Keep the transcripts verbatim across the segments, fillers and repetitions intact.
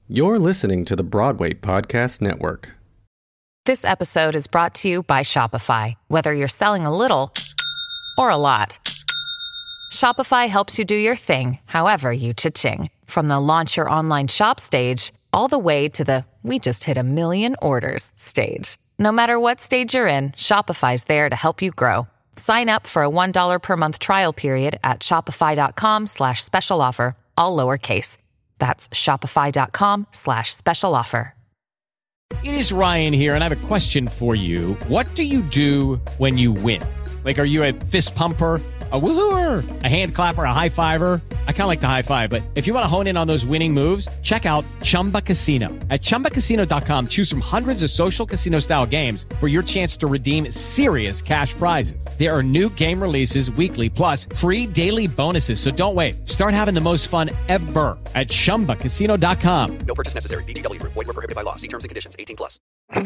You're listening to the Broadway Podcast Network. This episode is brought to you by Shopify. Whether you're selling a little or a lot, Shopify helps you do your thing, however you cha-ching. From the launch your online shop stage, all the way to the we just hit a million orders stage. No matter what stage you're in, Shopify's there to help you grow. Sign up for a one dollar per month trial period at shopify.com slash special offer, all lowercase. That's shopify.com slash special offer. It is Ryan here, and I have a question for you. What do you do when you win? Like, are you a fist pumper, a woohooer, a hand clapper, a high fiver? I kind of like the high five, but if you want to hone in on those winning moves, check out Chumba Casino. At chumba casino dot com, choose from hundreds of social casino style games for your chance to redeem serious cash prizes. There are new game releases weekly, plus free daily bonuses. So don't wait. Start having the most fun ever at chumba casino dot com. No purchase necessary. V G W Group. Void where prohibited by law. See terms and conditions. eighteen plus.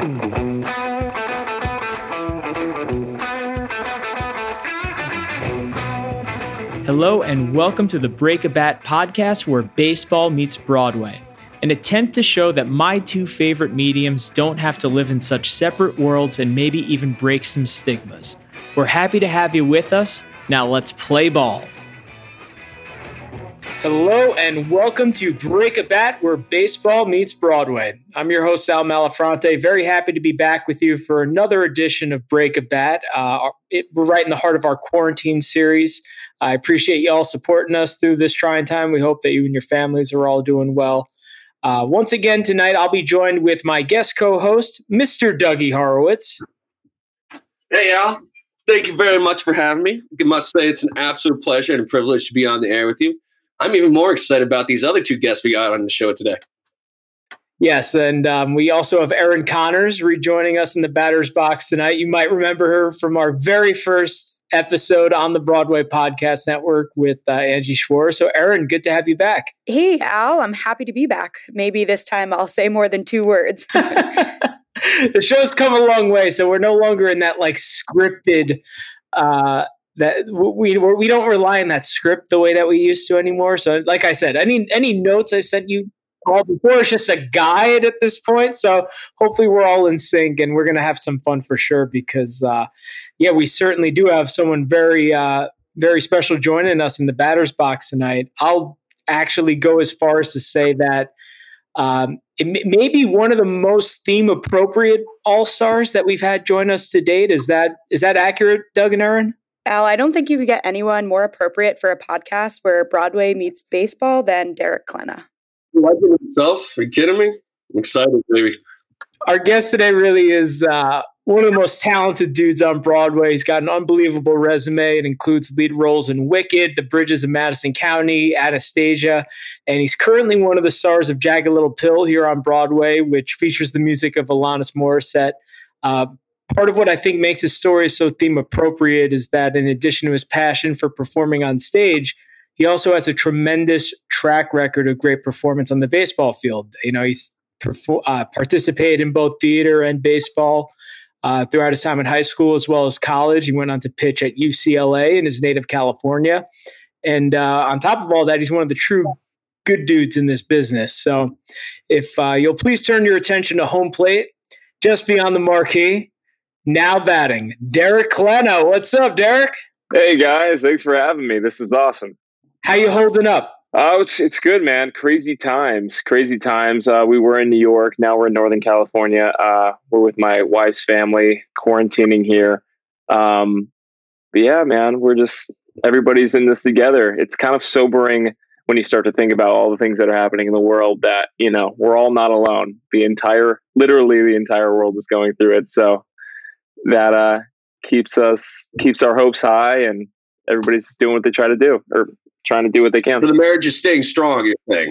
Hello and welcome to the Break a Bat podcast where baseball meets Broadway, an attempt to show that my two favorite mediums don't have to live in such separate worlds and maybe even break some stigmas. We're happy to have you with us. Now let's play ball. Hello and welcome to Break a Bat where baseball meets Broadway. I'm your host, Sal Malafronte. Very happy to be back with you for another edition of Break a Bat. Uh, it, we're right in the heart of our quarantine series. I appreciate you all supporting us through this trying time. We hope that you and your families are all doing well. Uh, once again, tonight, I'll be joined with my guest co-host, Mister Dougie Horowitz. Hey, Al. Thank you very much for having me. I must say it's an absolute pleasure and a privilege to be on the air with you. I'm even more excited about these other two guests we got on the show today. Yes, and um, we also have Erin Connors rejoining us in the batter's box tonight. You might remember her from our very first episode on the Broadway Podcast Network with uh, Angie Schwartz. So, Erin, good to have you back. Hey, Al, I'm happy to be back. Maybe this time I'll say more than two words. The show's come a long way, so we're no longer in that like scripted. Uh, that we we don't rely on that script the way that we used to anymore. So, like I said, any any notes I sent you all before is just a guide at this point. So hopefully we're all in sync and we're going to have some fun for sure because, uh, yeah, we certainly do have someone very, uh, very special joining us in the batter's box tonight. I'll actually go as far as to say that um, it may, may be one of the most theme appropriate all-stars that we've had join us to date. Is that is that accurate, Doug and Erin? Al, I don't think you could get anyone more appropriate for a podcast where Broadway meets baseball than Derek Klena. Legend himself? Are you kidding me? I'm excited, baby. Our guest today really is uh, one of the most talented dudes on Broadway. He's got an unbelievable resume. It includes lead roles in Wicked, The Bridges of Madison County, Anastasia, and he's currently one of the stars of Jagged Little Pill here on Broadway, which features the music of Alanis Morissette. Uh, part of what I think makes his story so theme appropriate is that in addition to his passion for performing on stage, he also has a tremendous track record of great performance on the baseball field. You know, he's perfor- uh, participated in both theater and baseball uh, throughout his time in high school as well as college. He went on to pitch at U C L A in his native California. And uh, on top of all that, he's one of the true good dudes in this business. So if uh, you'll please turn your attention to home plate, just beyond the marquee, now batting, Derek Klena. What's up, Derek? Hey, guys. Thanks for having me. This is awesome. How you holding up? Oh, it's it's good, man. Crazy times, crazy times. Uh, we were in New York. Now we're in Northern California. Uh, we're with my wife's family, quarantining here. Um, but yeah, man, we're just, everybody's in this together. It's kind of sobering when you start to think about all the things that are happening in the world that, you know, we're all not alone. The entire, literally the entire world is going through it. So that uh, keeps us, keeps our hopes high, and everybody's just doing what they try to do, or trying to do what they can. So the marriage is staying strong, you're saying?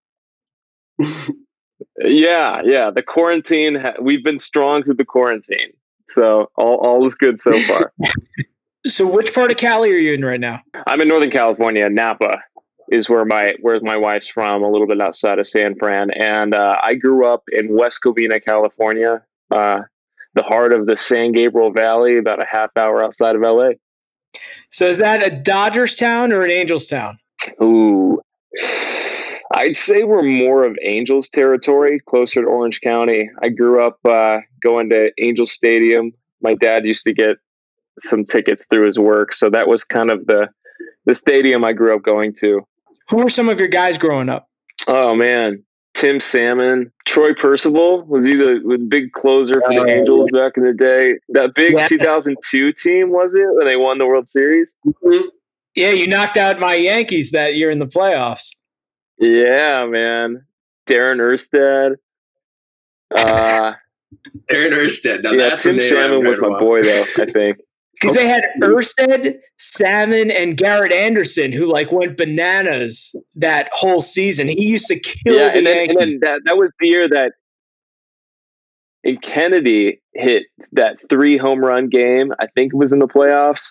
yeah, yeah. The quarantine, ha- we've been strong through the quarantine. So all, all is good so far. So which part of Cali are you in right now? I'm in Northern California. Napa is where my where my wife's from, a little bit outside of San Fran. And uh, I grew up in West Covina, California, uh, the heart of the San Gabriel Valley, about a half hour outside of L A. So is that a Dodgers town or an Angels town? Ooh, I'd say we're more of Angels territory, closer to Orange County. I grew up uh, going to Angel Stadium. My dad used to get some tickets through his work, so that was kind of the the stadium I grew up going to. Who were some of your guys growing up? Oh man, Tim Salmon, Troy Percival was he the, the big closer for the Oh, Angels back in the day? That big Yes. two thousand two team, was it, when they won the World Series? Mm-hmm. Yeah, you knocked out my Yankees that year in the playoffs. Yeah, man. Darren Erstad. Uh, Darren Erstad. Now yeah, that's a Tim name I Salmon haven't was heard in a my while. boy, though, I think. Because they had Erstad, Salmon, and Garrett Anderson, who like went bananas that whole season. He used to kill Yeah, the and then, Yankees. and then that, that was the year that and Kennedy hit that three home run game. I think it was in the playoffs.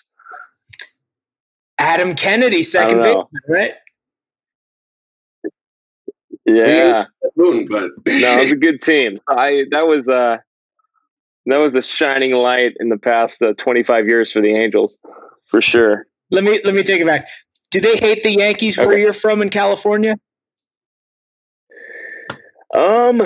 Adam Kennedy, second I don't know. baseman, right? Yeah. Moon, but No, it was a good team. I that was uh that was the shining light in the past uh, twenty-five years for the Angels, for sure. Let me let me take it back. Do they hate the Yankees where Okay. you're from in California? Um,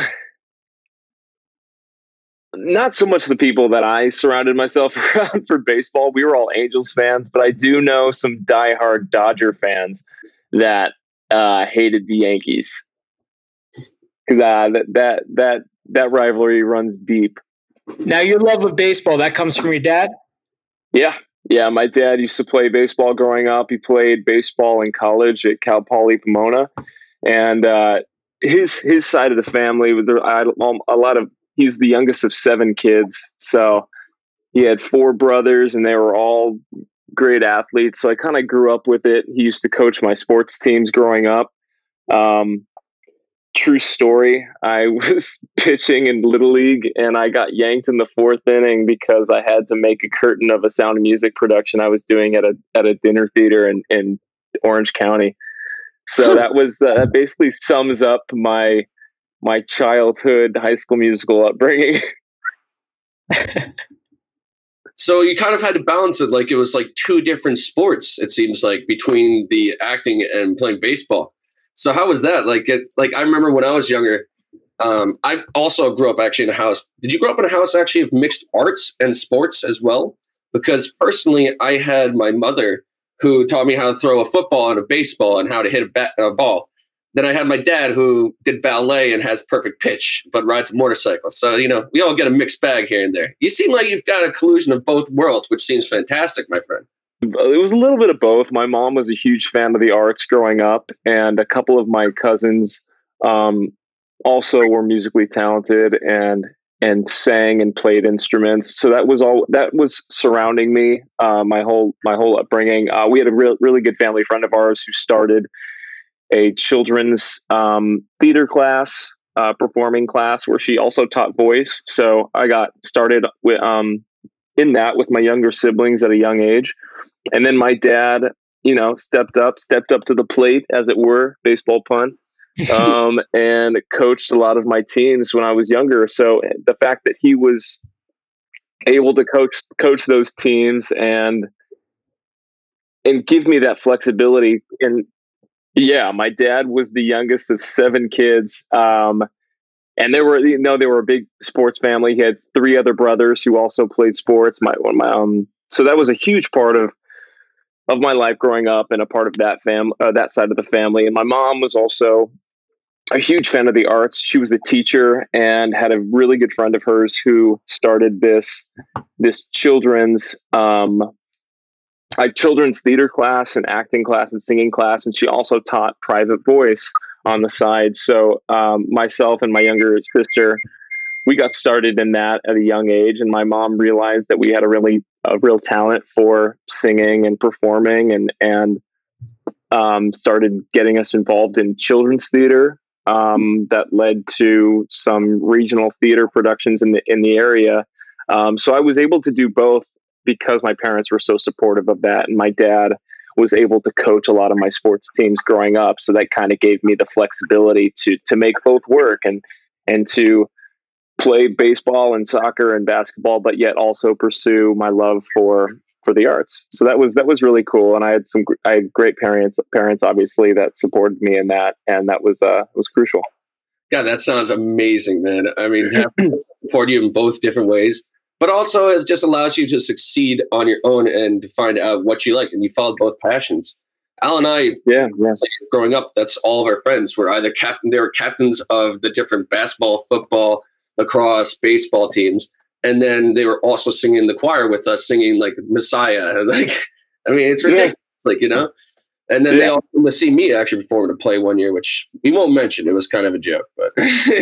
not so much the people that I surrounded myself around for baseball. We were all Angels fans, but I do know some diehard Dodger fans that uh, hated the Yankees. Because uh, that that that that rivalry runs deep. Now, your love of baseball, that comes from your dad? Yeah, yeah. My dad used to play baseball growing up. He played baseball in college at Cal Poly Pomona, and uh, his his side of the family with a lot of. He's the youngest of seven kids, so he had four brothers, and they were all great athletes. So I kind of grew up with it. He used to coach my sports teams growing up. Um, True story. I was pitching in Little League and I got yanked in the fourth inning because I had to make a curtain of a Sound of Music production I was doing at a at a dinner theater in, in Orange County. So that was uh, that basically sums up my my childhood High School Musical upbringing. So you kind of had to balance it, like it was like two different sports. It seems like between the acting and playing baseball. So how was that? Like, it, like I remember when I was younger, um, I also grew up actually in a house. Did you grow up in a house actually of mixed arts and sports as well? Because personally, I had my mother who taught me how to throw a football and a baseball and how to hit a, bat, a ball. Then I had my dad who did ballet and has perfect pitch, but rides a motorcycle. So, you know, we all get a mixed bag here and there. You seem like you've got a collusion of both worlds, which seems fantastic, my friend. It was a little bit of both. My mom was a huge fan of the arts growing up, and a couple of my cousins um, also were musically talented and and sang and played instruments. So that was all that was surrounding me uh, my whole my whole upbringing. Uh, we had a real really good family friend of ours who started a children's um, theater class, uh, performing class, where she also taught voice. So I got started with um, in that with my younger siblings at a young age. And then my dad, you know, stepped up, stepped up to the plate, as it were, baseball pun, um, and coached a lot of my teams when I was younger. So the fact that he was able to coach coach those teams and and give me that flexibility. And yeah, my dad was the youngest of seven kids. Um, and they were, you know, they were a big sports family. He had three other brothers who also played sports. My, my um, so that was a huge part of of my life growing up and a part of that fam uh, that side of the family. And my mom was also a huge fan of the arts. She was a teacher and had a really good friend of hers who started this this children's um, like children's theater class and acting class and singing class. And she also taught private voice on the side. So um, myself and my younger sister, we got started in that at a young age. And my mom realized that we had a really a real talent for singing and performing, and and um, started getting us involved in children's theater. Um, that led to some regional theater productions in the in the area. Um, so I was able to do both because my parents were so supportive of that, and my dad was able to coach a lot of my sports teams growing up. So that kind of gave me the flexibility to to make both work and and to play baseball and soccer and basketball, but yet also pursue my love for for the arts. So that was that was really cool, and I had some I had great parents parents obviously that supported me in that, and that was uh was crucial. God, that sounds amazing, man. I mean, having support you in both different ways, but also it just allows you to succeed on your own and to find out what you like, and you followed both passions. Al and I, yeah, yeah. growing up, that's all of our friends were either captain. They were captains of the different basketball, football, lacrosse, baseball teams, and then they were also singing in the choir with us, singing like Messiah. Like, I mean, it's ridiculous, yeah. like you know. And then yeah. they all came to see me actually perform to play one year, which we won't mention. It was kind of a joke, but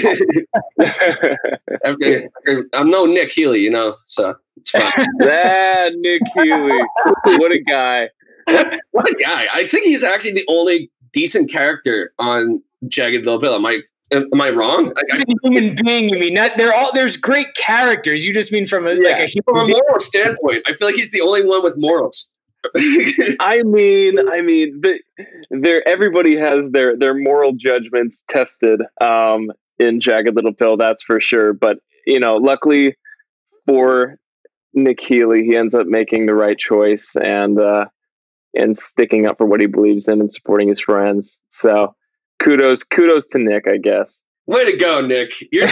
after, after, I'm no Nick Healy, you know, so it's fine. That Nick Healy, what a guy! What a guy! I think he's actually the only decent character on Jagged Little Pill. Am I am I wrong? As a human being, you mean? Not they're all there's great characters. You just mean from a yeah. like a human from a moral standpoint. I feel like he's the only one with morals. I mean, I mean, there. Everybody has their their moral judgments tested um, in Jagged Little Pill, that's for sure. But you know, luckily for Nick Healy, he ends up making the right choice and uh, and sticking up for what he believes in and supporting his friends. So, kudos, kudos to Nick, I guess. Way to go, Nick! You're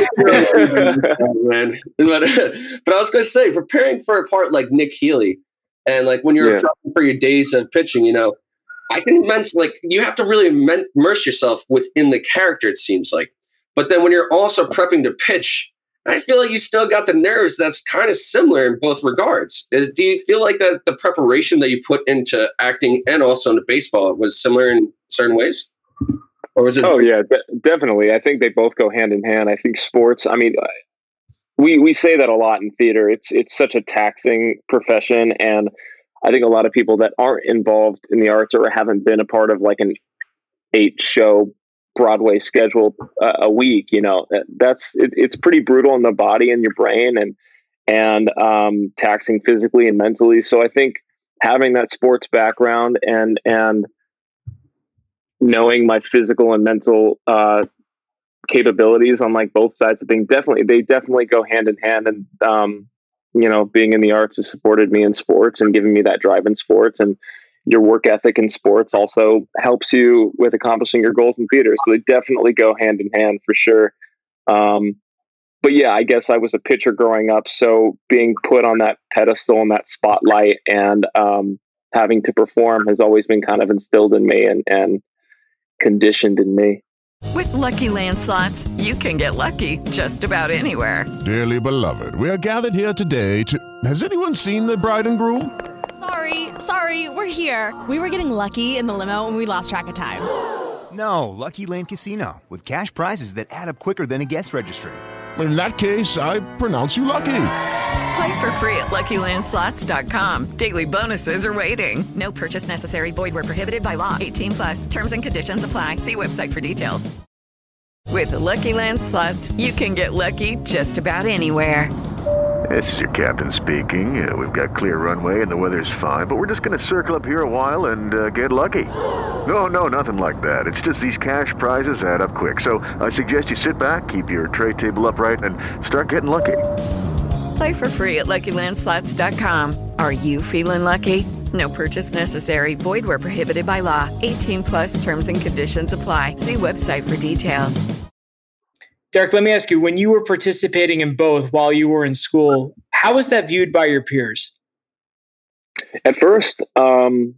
man. But, but I was going to say, preparing for a part like Nick Healy. And like when you're yeah. prepping for your days of pitching, you know, I can immense like you have to really immerse yourself within the character, it seems like. But then when you're also prepping to pitch, I feel like you still got the nerves that's kind of similar in both regards. Is, do you feel like that the preparation that you put into acting and also into baseball was similar in certain ways? Or was it? Oh, yeah, de- definitely. I think they both go hand in hand. I think sports, I mean, We we say that a lot in theater. It's it's such a taxing profession, and I think a lot of people that aren't involved in the arts or haven't been a part of like an eight show Broadway schedule uh, a week, you know, that's it, it's pretty brutal on the body and your brain, and and um, taxing physically and mentally. So I think having that sports background and and knowing my physical and mental uh, capabilities on like both sides of things, definitely they definitely go hand in hand. And um you know, being in the arts has supported me in sports and giving me that drive in sports, and your work ethic in sports also helps you with accomplishing your goals in theater. So they definitely go hand in hand for sure. Um but yeah, I guess I was a pitcher growing up, so being put on that pedestal and that spotlight and um having to perform has always been kind of instilled in me and and conditioned in me. With Lucky Land Slots, you can get lucky just about anywhere. Dearly beloved, we are gathered here today to... Has anyone seen the bride and groom? Sorry, sorry, we're here. We were getting lucky in the limo and we lost track of time. No, Lucky Land Casino, with cash prizes that add up quicker than a guest registry. In that case, I pronounce you lucky. Play for free at Lucky Land Slots dot com. Daily bonuses are waiting. No purchase necessary. Void where prohibited by law. eighteen plus. Terms and conditions apply. See website for details. With the Lucky Land Slots, you can get lucky just about anywhere. This is your captain speaking. Uh, we've got clear runway and the weather's fine, but we're just going to circle up here a while and uh, get lucky. No, no, nothing like that. It's just these cash prizes add up quick. So I suggest you sit back, keep your tray table upright, and start getting lucky. Play for free at Lucky Land Slots dot com. Are you feeling lucky? No purchase necessary. Void where prohibited by law. eighteen plus terms and conditions apply. See website for details. Derek, let me ask you, when you were participating in both while you were in school, how was that viewed by your peers? At first, um,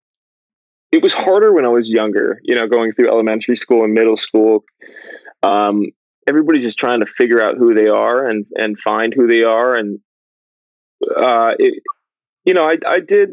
it was harder when I was younger, you know, going through elementary school and middle school. Um, everybody's just trying to figure out who they are and, and find who they are. And, uh, it, you know, I, I did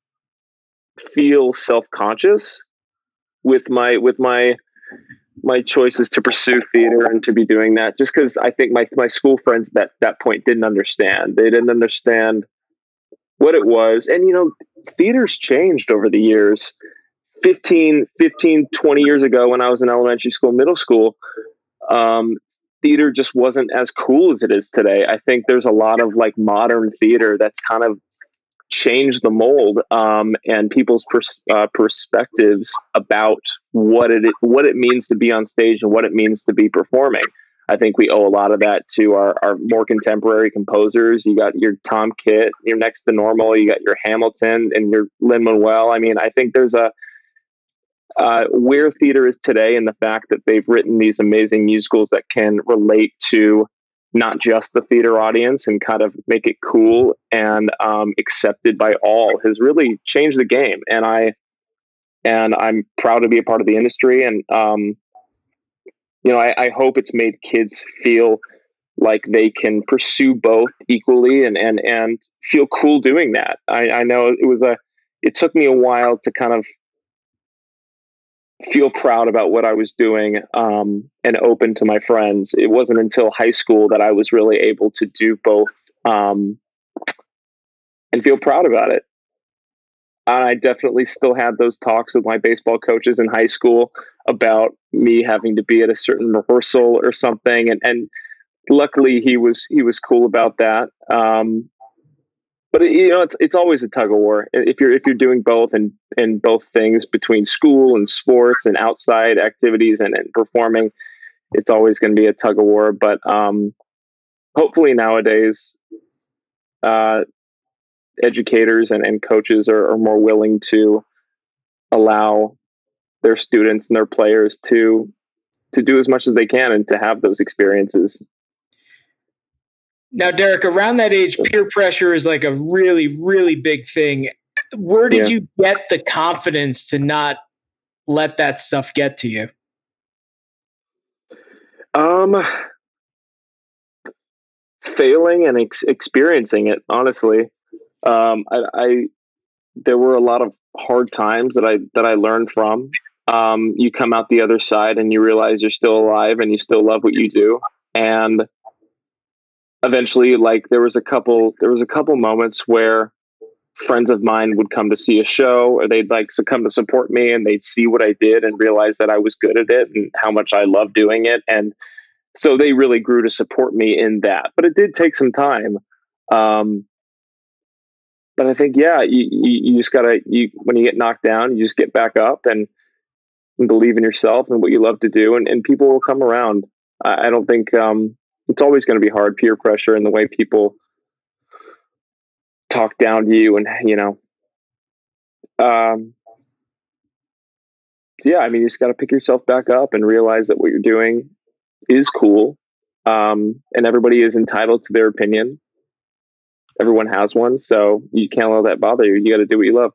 feel self-conscious with my, with my, my choices to pursue theater and to be doing that, just because I think my, my school friends at that, that point didn't understand. They didn't understand what it was. And, you know, theater's changed over the years. fifteen, fifteen, twenty years ago when I was in elementary school, middle school, um, theater just wasn't as cool as it is today. I think there's a lot of like modern theater that's kind of changed the mold, um, and people's pers- uh, perspectives about what it what it means to be on stage and what it means to be performing. I think we owe a lot of that to our, our more contemporary composers. You got your Tom Kitt, your Next to Normal, you got your Hamilton and your Lin-Manuel. I mean, I think there's a, uh, where theater is today and the fact that they've written these amazing musicals that can relate to not just the theater audience and kind of make it cool and um, accepted by all has really changed the game. And I, and I'm proud to be a part of the industry. And, um, you know, I, I hope it's made kids feel like they can pursue both equally and, and, and feel cool doing that. I, I know it was a, it took me a while to kind of feel proud about what I was doing um, and open to my friends. It wasn't until high school that I was really able to do both um, and feel proud about it. And I definitely still had those talks with my baseball coaches in high school about me having to be at a certain rehearsal or something. And, and luckily he was, he was cool about that. Um, But it, you know, it's it's always a tug of war. If you're if you're doing both and and both things between school and sports and outside activities and, and performing, it's always going to be a tug of war. But um, hopefully nowadays, uh, educators and, and coaches are, are more willing to allow their students and their players to to do as much as they can and to have those experiences. Now, Derek, around that age, peer pressure is like a really, really big thing. Where did yeah. you get the confidence to not let that stuff get to you? Um, failing and ex- experiencing it, honestly. Um, I, I, there were a lot of hard times that I, that I learned from. Um, you come out the other side and you realize you're still alive and you still love what you do. And eventually, like there was a couple, there was a couple moments where friends of mine would come to see a show or they'd like to come to support me and they'd see what I did and realize that I was good at it and how much I loved doing it. And so they really grew to support me in that, but it did take some time. Um, but I think, yeah, you, you, you just gotta, you, when you get knocked down, you just get back up and, and believe in yourself and what you love to do. And, and people will come around. I, I don't think, um, it's always going to be hard, peer pressure and the way people talk down to you. And, you know, um, so yeah, I mean, you just got to pick yourself back up and realize that what you're doing is cool. Um, and everybody is entitled to their opinion. Everyone has one. So you can't let that bother you. You got to do what you love.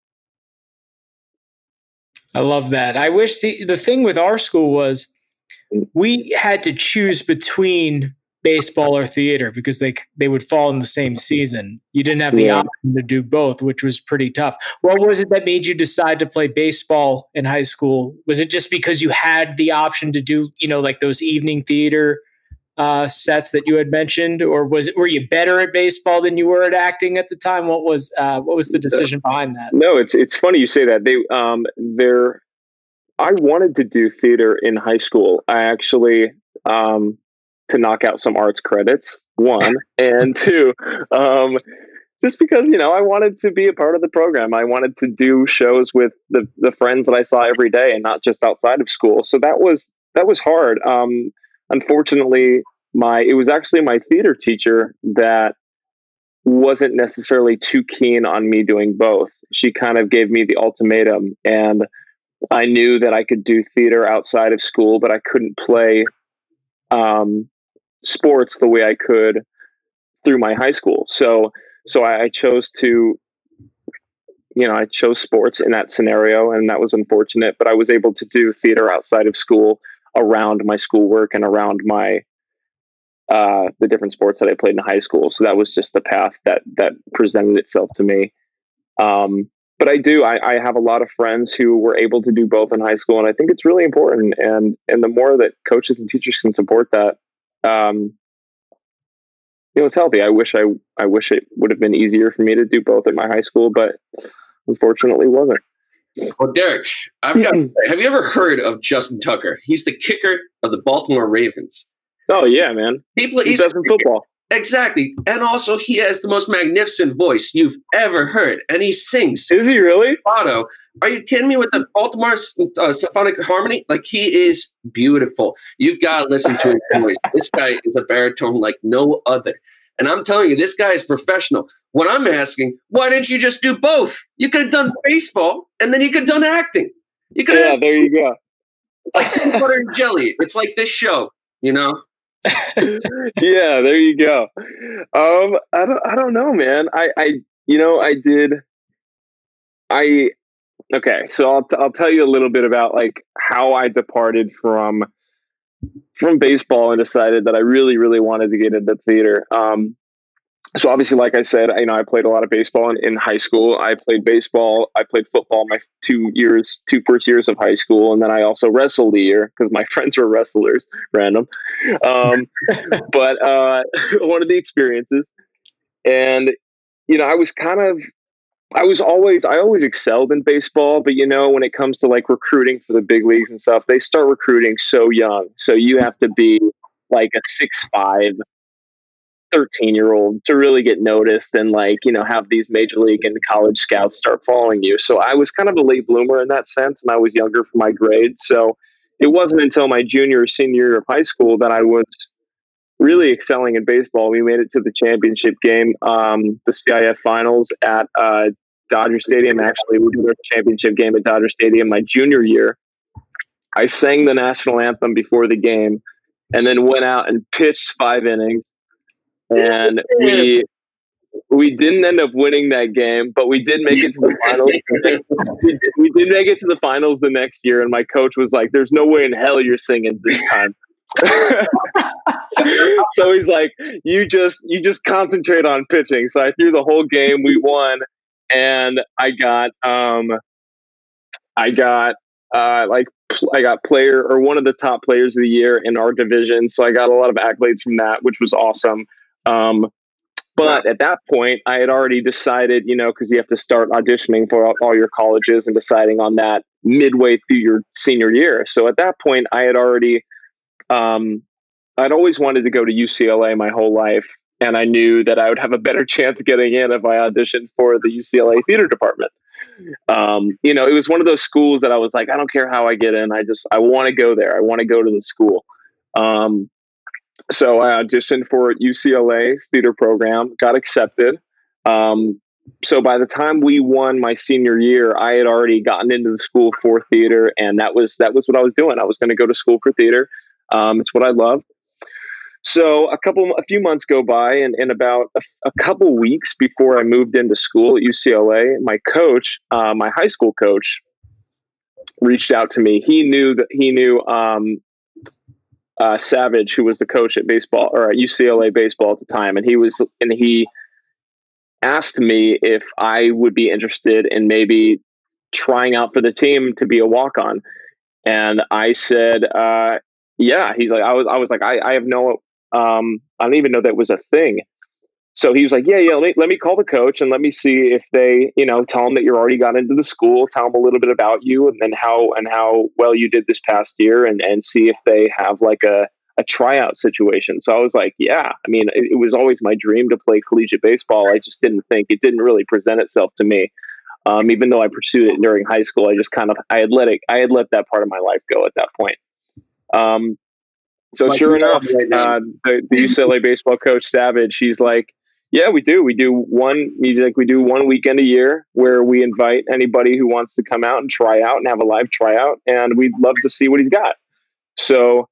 I love that. I wish the, the thing with our school was, we had to choose between baseball or theater because they they would fall in the same season. You didn't have the yeah. option to do both, which was pretty tough. What was it that made you decide to play baseball in high school? Was it just because you had the option to do, you know, like those evening theater uh, sets that you had mentioned, or was it, were you better at baseball than you were at acting at the time? What was uh, what was the decision behind that? No, it's it's funny you say that. They um they're. I wanted to do theater in high school. I actually, um, to knock out some arts credits, one, and two, um, just because, you know, I wanted to be a part of the program. I wanted to do shows with the, the friends that I saw every day and not just outside of school. So that was, that was hard. Um, unfortunately, my, it was actually my theater teacher that wasn't necessarily too keen on me doing both. She kind of gave me the ultimatum, and I knew that I could do theater outside of school, but I couldn't play um, sports the way I could through my high school. So, so I, I chose to, you know, I chose sports in that scenario, and that was unfortunate, but I was able to do theater outside of school around my schoolwork and around my, uh, the different sports that I played in high school. So that was just the path that, that presented itself to me. Um, But I do, I, I have a lot of friends who were able to do both in high school. And I think it's really important. And, and the more that coaches and teachers can support that, um, you know, it's healthy. I wish I, I wish it would have been easier for me to do both at my high school, but unfortunately it wasn't. Well, Derek, I've got to say, have you ever heard of Justin Tucker? He's the kicker of the Baltimore Ravens. Oh yeah, man. People, he does in football. Exactly. And also he has the most magnificent voice you've ever heard. And he sings. Is he really? Auto Are you kidding me with the Baltimore uh, Symphonic Harmony? Like, he is beautiful. You've got to listen to his voice. This guy is a baritone like no other. And I'm telling you, this guy is professional. What I'm asking, why didn't you just do both? You could have done baseball, and then you could have done acting. You could yeah, have, there you go. It's like peanut butter and jelly. It's like this show, you know? Yeah, there you go. Um, I don't, I don't know, man. I, I, you know, I did. I, okay, so I'll, t- I'll tell you a little bit about like how I departed from, from baseball and decided that I really, really wanted to get into theater. Um, so obviously, like I said, I, you know, I played a lot of baseball in, in high school. I played baseball. I played football my two years, two first years of high school. And then I also wrestled a year because my friends were wrestlers, random. Um, but uh, one of the experiences. And, you know, I was kind of, I was always, I always excelled in baseball, but you know, when it comes to like recruiting for the big leagues and stuff, they start recruiting so young. So you have to be like a six five, thirteen year old to really get noticed and like, you know, have these major league and college scouts start following you. So I was kind of a late bloomer in that sense. And I was younger for my grade. So it wasn't until my junior or senior year of high school that I was really excelling in baseball. We made it to the championship game, um, the C I F finals at uh, Dodger Stadium. Actually, we did our championship game at Dodger Stadium my junior year. I sang the national anthem before the game and then went out and pitched five innings. And we we didn't end up winning that game, but we did make it to the finals. we, did, we did make it to the finals the next year, and my coach was like, "There's no way in hell you're singing this time." So he's like, "You just you just concentrate on pitching." So I threw the whole game. We won, and I got um, I got uh, like I got player or one of the top players of the year in our division. So I got a lot of accolades from that, which was awesome. Um, but at that point, I had already decided, you know, because you have to start auditioning for all, all your colleges and deciding on that midway through your senior year. So at that point, I had already, um, I'd always wanted to go to U C L A my whole life. And I knew that I would have a better chance getting in if I auditioned for the U C L A theater department. Um, you know, it was one of those schools that I was like, I don't care how I get in. I just, I want to go there. I want to go to the school. Um, So I auditioned for U C L A's theater program, got accepted. Um, so by the time we won my senior year, I had already gotten into the school for theater, and that was that was what I was doing. I was going to go to school for theater. Um, it's what I love. So a couple, a few months go by, and, and about a, a couple weeks before I moved into school at U C L A, my coach, uh, my high school coach, reached out to me. He knew that he knew. Um, Uh, Savage, who was the coach at baseball or at U C L A baseball at the time. And he was, and he asked me if I would be interested in maybe trying out for the team to be a walk-on. And I said, uh, yeah, he's like, I was, I was like, I, I have no, um, I don't even know that was a thing. So he was like, yeah, yeah, let me, let me call the coach and let me see if they, you know, tell them that you already got into the school, tell them a little bit about you and then how, and how well you did this past year and, and see if they have like a, a tryout situation. So I was like, yeah, I mean, it, it was always my dream to play collegiate baseball. I just didn't think it didn't really present itself to me. Um, even though I pursued it during high school, I just kind of, I had let it, I had let that part of my life go at that point. Um, so like sure enough, right uh, the, the U C L A baseball coach Savage, he's like, yeah, we do. We do one, like we do one weekend a year where we invite anybody who wants to come out and try out and have a live tryout. And we'd love to see what he's got. So,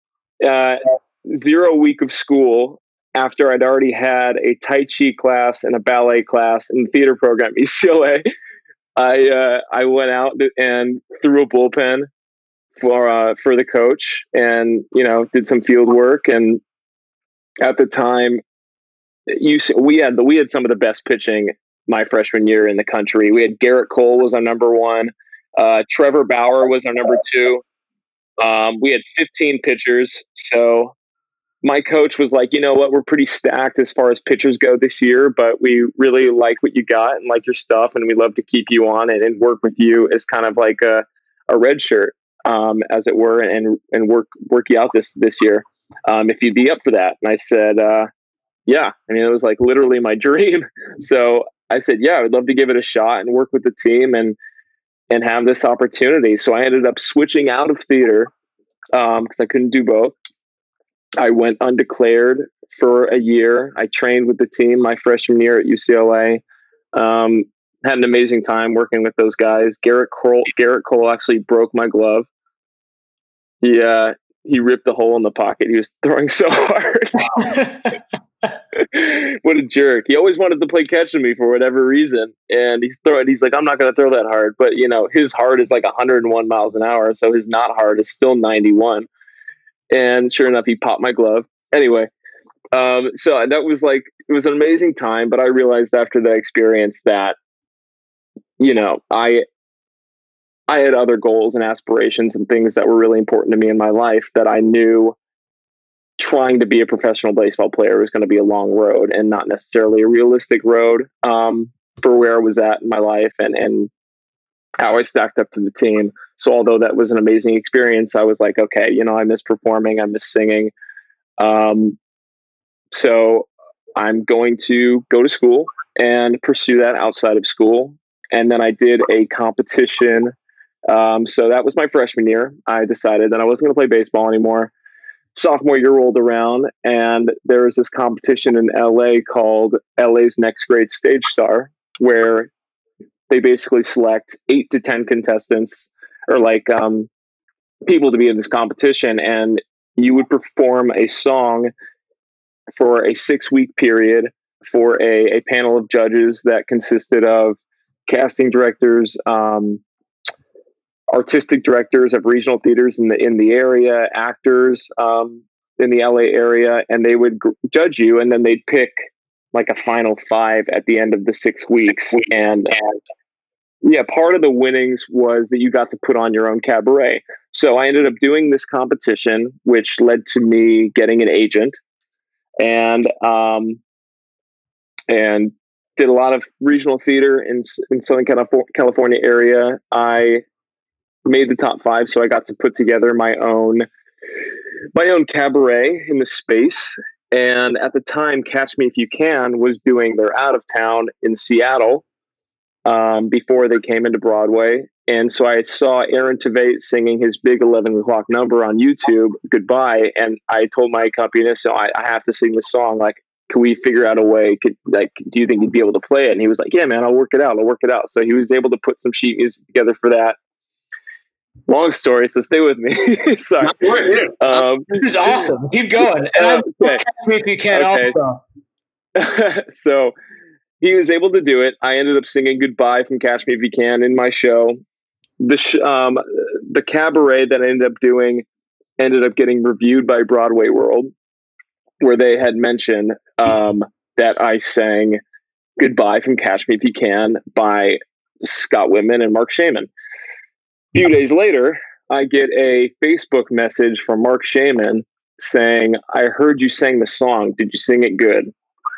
uh, zero week of school after I'd already had a Tai Chi class and a ballet class in the theater program at U C L A, I, uh, I went out and threw a bullpen for, uh, for the coach and, you know, did some field work. And at the time, You, we had the we had some of the best pitching my freshman year in the country. We had Garrett Cole was our number one. Uh, Trevor Bauer was our number two. Um, we had fifteen pitchers. So my coach was like, you know what, we're pretty stacked as far as pitchers go this year, but we really like what you got and like your stuff, and we love to keep you on and, and work with you as kind of like a, a red shirt, um, as it were, and and work work you out this this year, um, if you'd be up for that. And I said, uh, yeah, I mean, it was like literally my dream. So I said, yeah, I would love to give it a shot and work with the team. And and have this opportunity. So I ended up switching out of theater um, because I couldn't do both. I went undeclared for a year. I trained with the team my freshman year at U C L A. Um, had an amazing time working with those guys. Garrett Cole, Garrett Cole actually broke my glove. He, uh, he ripped a hole in the pocket. He was throwing so hard. What a jerk. He always wanted to play catch with me for whatever reason. And he's throwing, he's like, I'm not going to throw that hard. But, you know, his hard is like one hundred one miles an hour. So his not hard is still ninety-one. And sure enough, he popped my glove. Anyway, um, so that was like, it was an amazing time. But I realized after that experience that, you know, I, I had other goals and aspirations and things that were really important to me in my life that I knew trying to be a professional baseball player was going to be a long road and not necessarily a realistic road um, for where I was at in my life and, and how I stacked up to the team. So although that was an amazing experience, I was like, okay, you know, I miss performing, I miss singing. Um, so I'm going to go to school and pursue that outside of school. And then I did a competition. Um, so that was my freshman year. I decided that I wasn't going to play baseball anymore. Sophomore year rolled around, and there was this competition in L A called L A's Next Great Stage Star, where they basically select eight to ten contestants or like um, people to be in this competition, and you would perform a song for a six-week period for a, a panel of judges that consisted of casting directors, um, artistic directors of regional theaters in the in the area, actors um, in the L A area, and they would g- judge you, and then they'd pick like a final five at the end of the six weeks. And, and yeah, part of the winnings was that you got to put on your own cabaret. So I ended up doing this competition, which led to me getting an agent, and um, and did a lot of regional theater in in Southern California area. I made the top five, so I got to put together my own my own cabaret in the space. And at the time, Catch Me If You Can was doing their out of town in Seattle um, before they came into Broadway. And so I saw Aaron Tveit singing his big eleven o'clock number on YouTube, Goodbye. And I told my accompanist, so I, I have to sing this song. Like, can we figure out a way? Could, like, do you think you'd be able to play it? And he was like, yeah, man, I'll work it out. I'll work it out. So he was able to put some sheet music together for that. Long story, so stay with me. Sorry. Um, this is awesome. Keep going. And uh, okay. Catch Me If You Can okay. also. So he was able to do it. I ended up singing Goodbye from Catch Me If You Can in my show. The sh- um, the cabaret that I ended up doing ended up getting reviewed by Broadway World, where they had mentioned um, that I sang Goodbye from Catch Me If You Can by Scott Whitman and Mark Shaman. A few days later, I get a Facebook message from Mark Shaman saying, I heard you sang the song. Did you sing it good?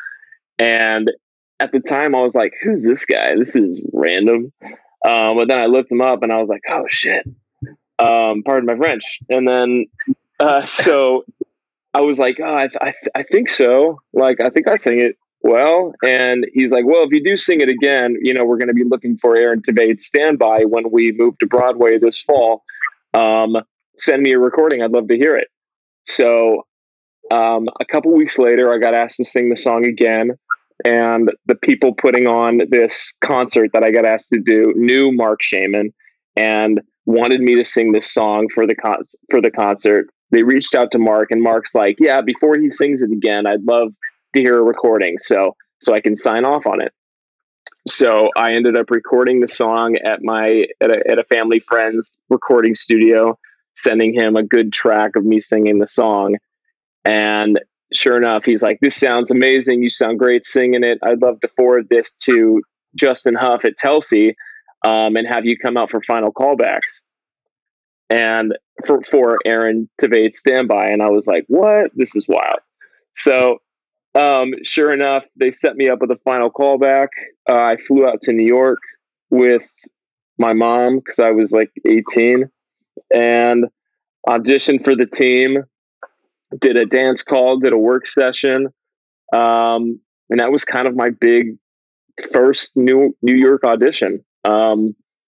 And at the time, I was like, who's this guy? This is random. Um, but then I looked him up and I was like, oh, shit. Um, pardon my French. And then uh, so I was like, oh, I, th- I, th- I think so. Like, I think I sang it well. And he's like, well, if you do sing it again, you know, we're going to be looking for Aaron Tveit's standby when we move to Broadway this fall. Um, send me a recording. I'd love to hear it. So um, a couple weeks later, I got asked to sing the song again. And the people putting on this concert that I got asked to do knew Mark Shaman and wanted me to sing this song for the con- for the concert. They reached out to Mark, and Mark's like, yeah, before he sings it again, I'd love to hear a recording so so I can sign off on it. So I ended up recording the song at my at a, at a family friend's recording studio, sending him a good track of me singing the song. And sure enough, he's like, this sounds amazing. You sound great singing it. I'd love to forward this to Justin Huff at Telsey um, and have you come out for final callbacks and for, for Aaron Tveit's standby. And I was like, what? This is wild. So Um, sure enough, they set me up with a final callback. Uh, I flew out to New York with my mom because I was like eighteen and auditioned for the team, did a dance call, did a work session. Um, and that was kind of my big first New New York audition. Um,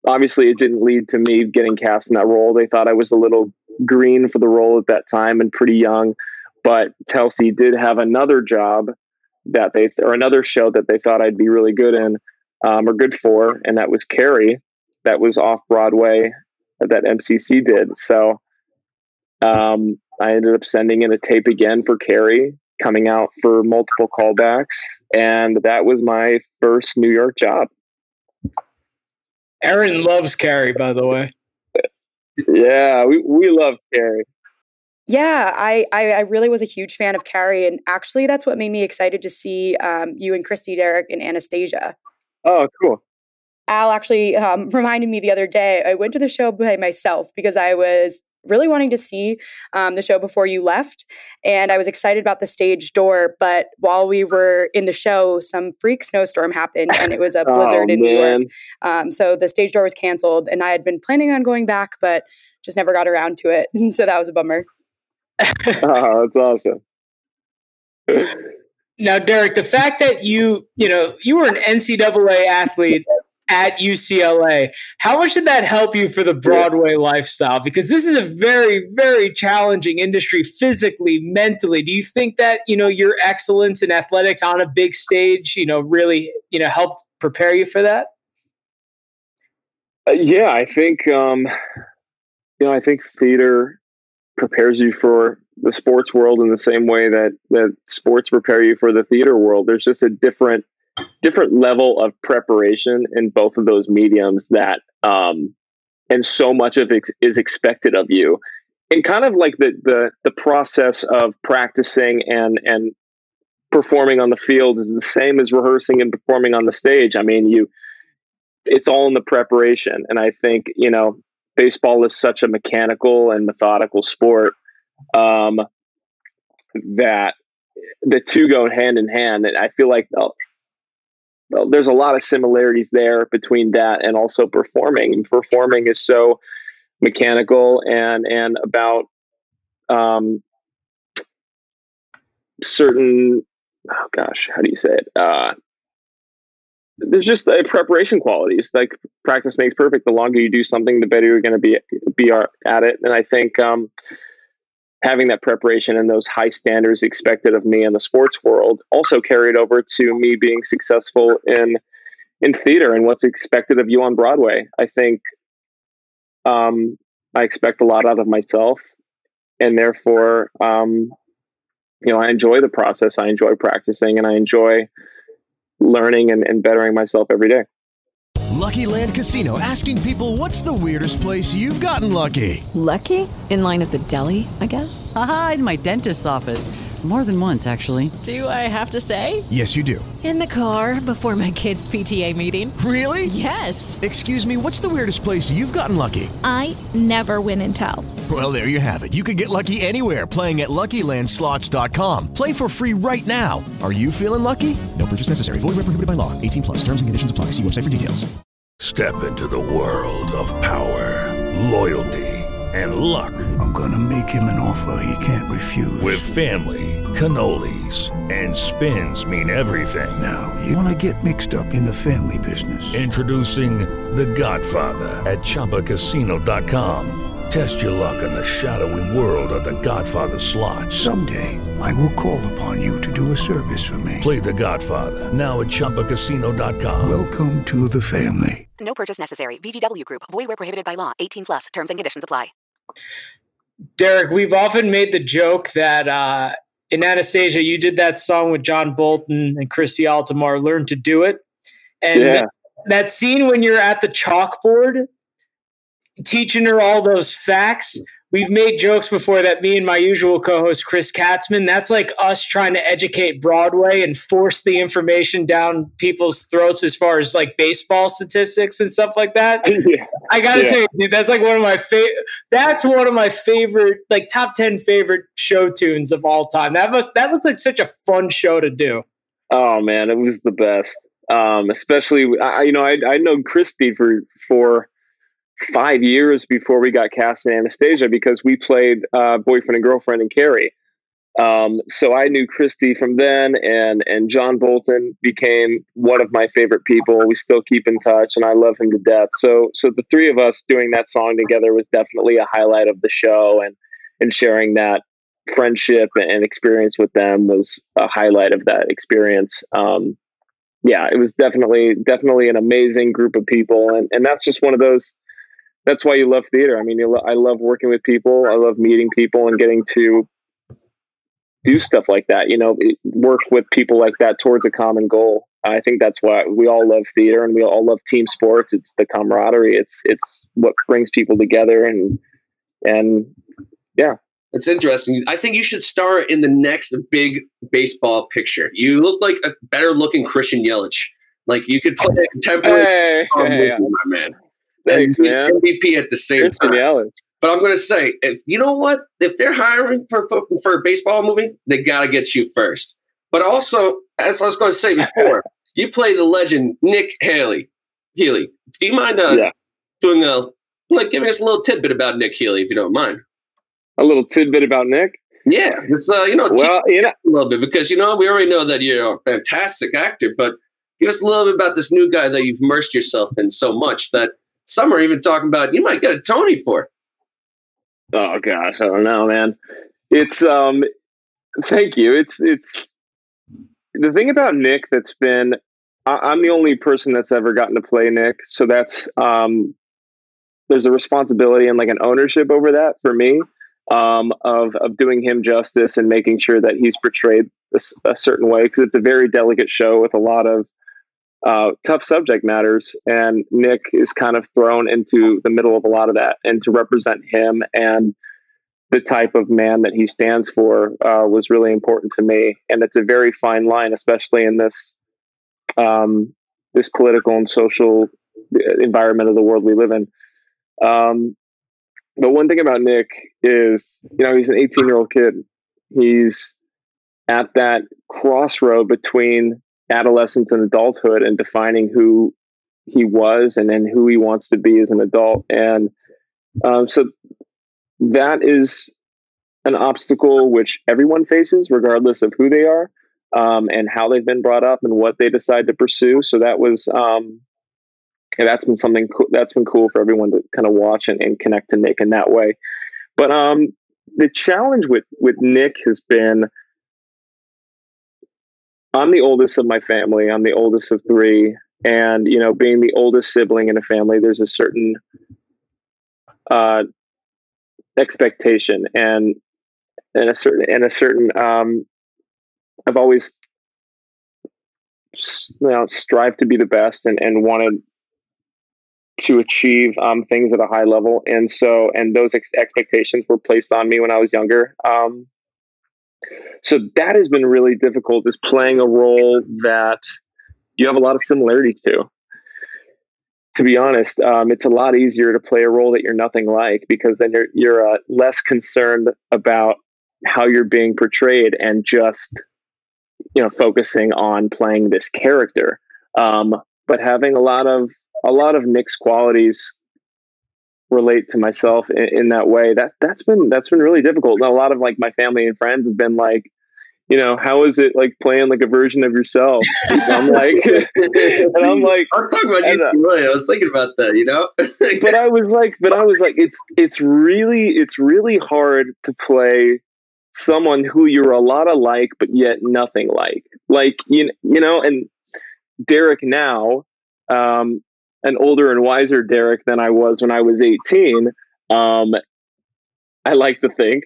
obviously it didn't lead to me getting cast in that role. They thought I was a little green for the role at that time and pretty young, but Telsey did have another job that they, or another show that they thought I'd be really good in, um, or good for. And that was Carrie. That was off Broadway that M C C did. So, um, I ended up sending in a tape again for Carrie, coming out for multiple callbacks. And that was my first New York job. Aaron loves Carrie, by the way. Yeah, we, we love Carrie. Yeah, I, I I really was a huge fan of Carrie, and actually that's what made me excited to see um, you and Christy Derrick in Anastasia. Oh, cool. Al actually um, reminded me the other day, I went to the show by myself because I was really wanting to see um, the show before you left, and I was excited about the stage door, but while we were in the show, some freak snowstorm happened, and it was a blizzard oh, in New man. York. Um, so the stage door was canceled, and I had been planning on going back, but just never got around to it, so that was a bummer. Oh, that's awesome. Now, Derek, the fact that you, you know, you were an N C double A athlete at U C L A, how much did that help you for the Broadway lifestyle? Because this is a very, very challenging industry physically, mentally. Do you think that, you know, your excellence in athletics on a big stage, you know, really, you know, helped prepare you for that? Uh, yeah, I think, um, you know, I think theater prepares you for the sports world in the same way that, that sports prepare you for the theater world. There's just a different, different level of preparation in both of those mediums that, um, and so much of it is expected of you. And kind of like the, the, the process of practicing and, and performing on the field is the same as rehearsing and performing on the stage. I mean, you, it's all in the preparation. And I think, you know, baseball is such a mechanical and methodical sport, um, that the two go hand in hand. And I feel like well, well, there's a lot of similarities there between that and also performing. And performing is so mechanical and, and about, um, certain, oh gosh, how do you say it? Uh, there's just uh, preparation qualities. Like practice makes perfect. The longer you do something, the better you're going to be be at it. And I think um, having that preparation and those high standards expected of me in the sports world also carried over to me being successful in in theater and what's expected of you on Broadway. I think um, I expect a lot out of myself, and therefore, um, you know, I enjoy the process. I enjoy practicing, and I enjoy learning and, and bettering myself every day. Lucky Land Casino, asking people, what's the weirdest place you've gotten lucky? Lucky? In line at the deli, I guess? Aha, in my dentist's office. More than once, actually. Do I have to say? Yes, you do. In the car before my kids' P T A meeting. Really? Yes. Excuse me, what's the weirdest place you've gotten lucky? I never win and tell. Well, there you have it. You can get lucky anywhere, playing at Lucky Land Slots dot com. Play for free right now. Are you feeling lucky? No purchase necessary. Void where prohibited by law. eighteen plus. Terms and conditions apply. See website for details. Step into the world of power, loyalty, and luck. I'm gonna make him an offer he can't refuse. With family, cannolis, and spins mean everything. Now, you wanna get mixed up in the family business. Introducing The Godfather at Chumba Casino dot com. Test your luck in the shadowy world of The Godfather slot. Someday, I will call upon you to do a service for me. Play The Godfather, now at Chumba Casino dot com. Welcome to the family. No purchase necessary. V G W Group. Void where prohibited by law. eighteen plus. Terms and conditions apply. Derek, we've often made the joke that uh, in Anastasia, you did that song with John Bolton and Christy Altomare, Learn to Do It. And Yeah. that, that scene when you're at the chalkboard teaching her all those facts, we've made jokes before that me and my usual co-host Chris Katzman, that's like us trying to educate Broadway and force the information down people's throats as far as like baseball statistics and stuff like that. Yeah. I gotta Yeah. tell you, dude, that's like one of my favorite. That's one of my favorite, like top ten favorite show tunes of all time. That must that looks like such a fun show to do. Oh man, it was the best. Um, especially, I, you know, I I know Christy for for five years before we got cast in Anastasia because we played uh, boyfriend and girlfriend in Carrie. Um, so I knew Christy from then, and and John Bolton became one of my favorite people. We still keep in touch, and I love him to death. So so the three of us doing that song together was definitely a highlight of the show, and and sharing that friendship and experience with them was a highlight of that experience. Um, yeah, it was definitely definitely an amazing group of people, and and that's just one of those. That's why you love theater. I mean, you lo- I love working with people. I love meeting people and getting to do stuff like that, you know, work with people like that towards a common goal. I think that's why we all love theater, and we all love team sports. It's the camaraderie. It's, it's what brings people together. And, and yeah. It's interesting. I think you should star in the next big baseball picture. You look like a better looking Christian Yelich. Like you could play a contemporary hey, hey, movie, my man. Thanks, and man. M V P at the same Christian time. Yelich. But I'm going to say, if you know what? If they're hiring for for a baseball movie, they got to get you first. But also, as I was going to say before, you play the legend Nick Healy. Healy. Do you mind uh, yeah. doing a like giving us a little tidbit about Nick Healy, if you don't mind? A little tidbit about Nick? Yeah, it's uh, you know, well, you know, a little bit because you know we already know that you're a fantastic actor, but give us a little bit about this new guy that you've immersed yourself in so much that some are even talking about you might get a Tony for. Oh gosh, I don't know, man. It's um thank you. It's it's the thing about Nick that's been I, I'm the only person that's ever gotten to play Nick. So that's um there's a responsibility and like an ownership over that for me, um, of of doing him justice and making sure that he's portrayed a, a certain way, because it's a very delicate show with a lot of uh, tough subject matters, and Nick is kind of thrown into the middle of a lot of that, and to represent him and the type of man that he stands for uh, was really important to me. And it's a very fine line, especially in this um, this political and social environment of the world we live in. Um, but one thing about Nick is, you know, he's an eighteen year old kid. He's at that crossroad between adolescence and adulthood, and defining who he was and then who he wants to be as an adult. And um, so that is an obstacle which everyone faces, regardless of who they are, um, and how they've been brought up and what they decide to pursue. So that was, um, and that's been something co- that's been cool for everyone to kind of watch and, and connect to Nick in that way. But um, the challenge with, with Nick has been, I'm the oldest of my family. I'm the oldest of three. And, you know, being the oldest sibling in a family, there's a certain uh, expectation and, and a certain, and a certain, um, I've always, you know, strived to be the best and, and wanted to achieve um, things at a high level. And so, and those ex- expectations were placed on me when I was younger. Um, So that has been really difficult, is playing a role that you have a lot of similarities to. To be honest, um, it's a lot easier to play a role that you're nothing like, because then you're you're uh, less concerned about how you're being portrayed and just, you know, focusing on playing this character. Um, but having a lot of a lot of Nick's qualities relate to myself in, in that way, that that's been that's been really difficult. And a lot of like my family and friends have been like, you know, how is it like playing like a version of yourself? And I'm like, and I'm like, I was talking about you, uh, really. I was thinking about that, you know. but I was like, but I was like, it's it's really it's really hard to play someone who you're a lot alike, but yet nothing like. Like you you know, and Derek now. Um, an older and wiser Derek than I was when I was eighteen. Um, I like to think.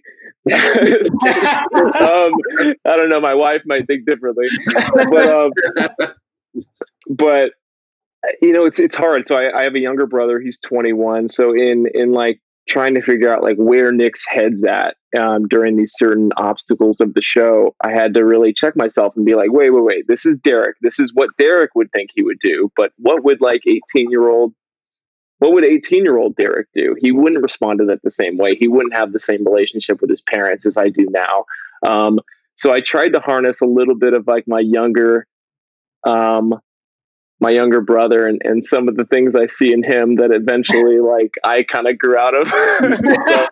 um, I don't know. My wife might think differently, but, um, but you know, it's, it's hard. So I, I have a younger brother. He's twenty-one. So in, in like trying to figure out like where Nick's head's at um, during these certain obstacles of the show, I had to really check myself and be like, wait, wait, wait, this is Derek. This is what Derek would think he would do. But what would like eighteen year old, what would eighteen year old Derek do? He wouldn't respond to that the same way. He wouldn't have the same relationship with his parents as I do now. Um, so I tried to harness a little bit of like my younger, um, my younger brother and, and some of the things I see in him that eventually like I kind of grew out of. So,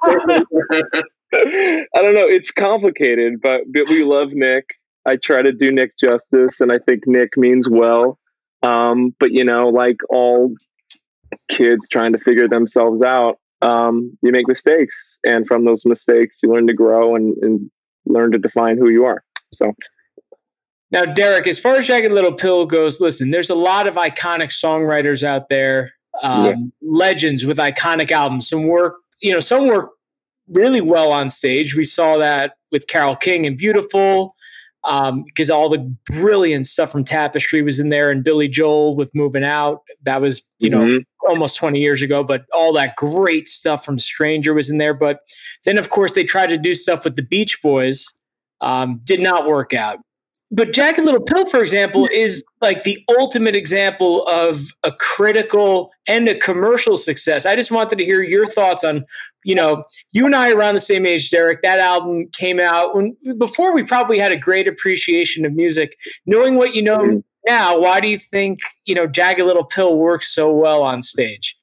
I don't know. It's complicated, but, but we love Nick. I try to do Nick justice, and I think Nick means well. Um, but you know, like all kids trying to figure themselves out, um, you make mistakes, and from those mistakes, you learn to grow and, and learn to define who you are. So. Now, Derek, as far as Jagged Little Pill goes, listen, there's a lot of iconic songwriters out there, um, yeah. legends with iconic albums. Some work, you know, some work really well on stage. We saw that with Carole King and Beautiful, um, because all the brilliant stuff from Tapestry was in there, and Billy Joel with Moving Out. That was, you know, mm-hmm. almost twenty years ago, but all that great stuff from Stranger was in there. But then, of course, they tried to do stuff with the Beach Boys. Um, did not work out. But Jagged Little Pill, for example, is like the ultimate example of a critical and a commercial success. I just wanted to hear your thoughts on, you know, you and I are around the same age, Derek. That album came out when before we probably had a great appreciation of music. Knowing what you know mm-hmm. now, why do you think, you know, Jagged Little Pill works so well on stage?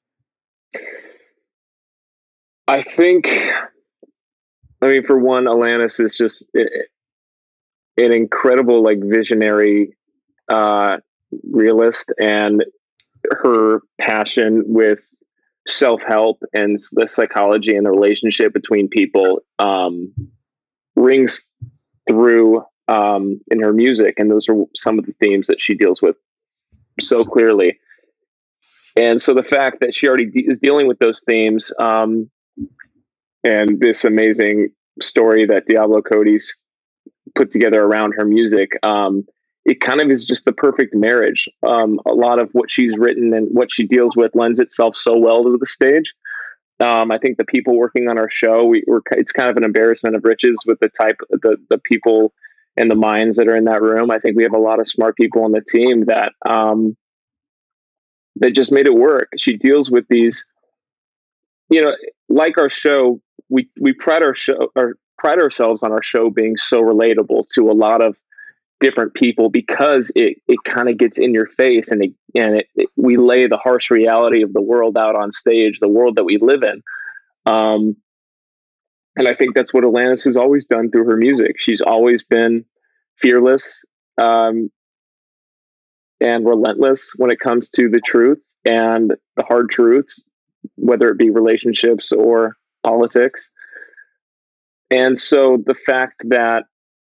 I think, I mean, for one, Alanis is just... It, an incredible, like, visionary uh, realist, and her passion with self-help and the psychology and the relationship between people um, rings through um, in her music. And those are some of the themes that she deals with so clearly. And so the fact that she already de- is dealing with those themes um, and this amazing story that Diablo Cody's put together around her music, um, it kind of is just the perfect marriage. Um, a lot of what she's written and what she deals with lends itself so well to the stage. Um, I think the people working on our show, we, we're, it's kind of an embarrassment of riches with the type, the the people and the minds that are in that room. I think we have a lot of smart people on the team that um, that just made it work. She deals with these, you know, like our show. We we pride our show our pride ourselves on our show being so relatable to a lot of different people, because it, it kind of gets in your face, and it, and it, it, we lay the harsh reality of the world out on stage, the world that we live in. Um, and I think that's what Alanis has always done through her music. She's always been fearless um, and relentless when it comes to the truth and the hard truths, whether it be relationships or politics. And so the fact that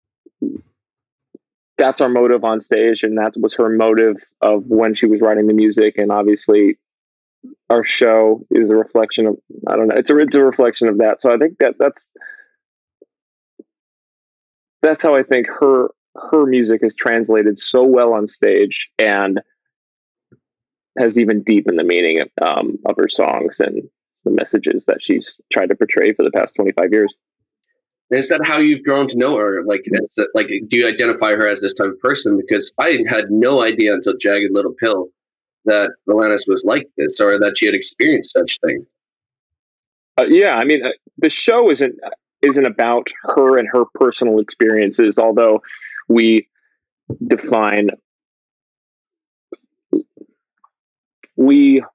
that's our motive on stage, and that was her motive of when she was writing the music, and obviously our show is a reflection of, I don't know, it's a, it's a reflection of that. So I think that that's, that's how I think her, her music is translated so well on stage, and has even deepened the meaning of, um, of her songs and the messages that she's tried to portray for the past twenty-five years. Is that how you've grown to know her? Like, is it, like, do you identify her as this type of person? Because I had no idea until Jagged Little Pill that Alanis was like this, or that she had experienced such things. Uh, yeah, I mean, uh, the show isn't isn't about her and her personal experiences, although we define we.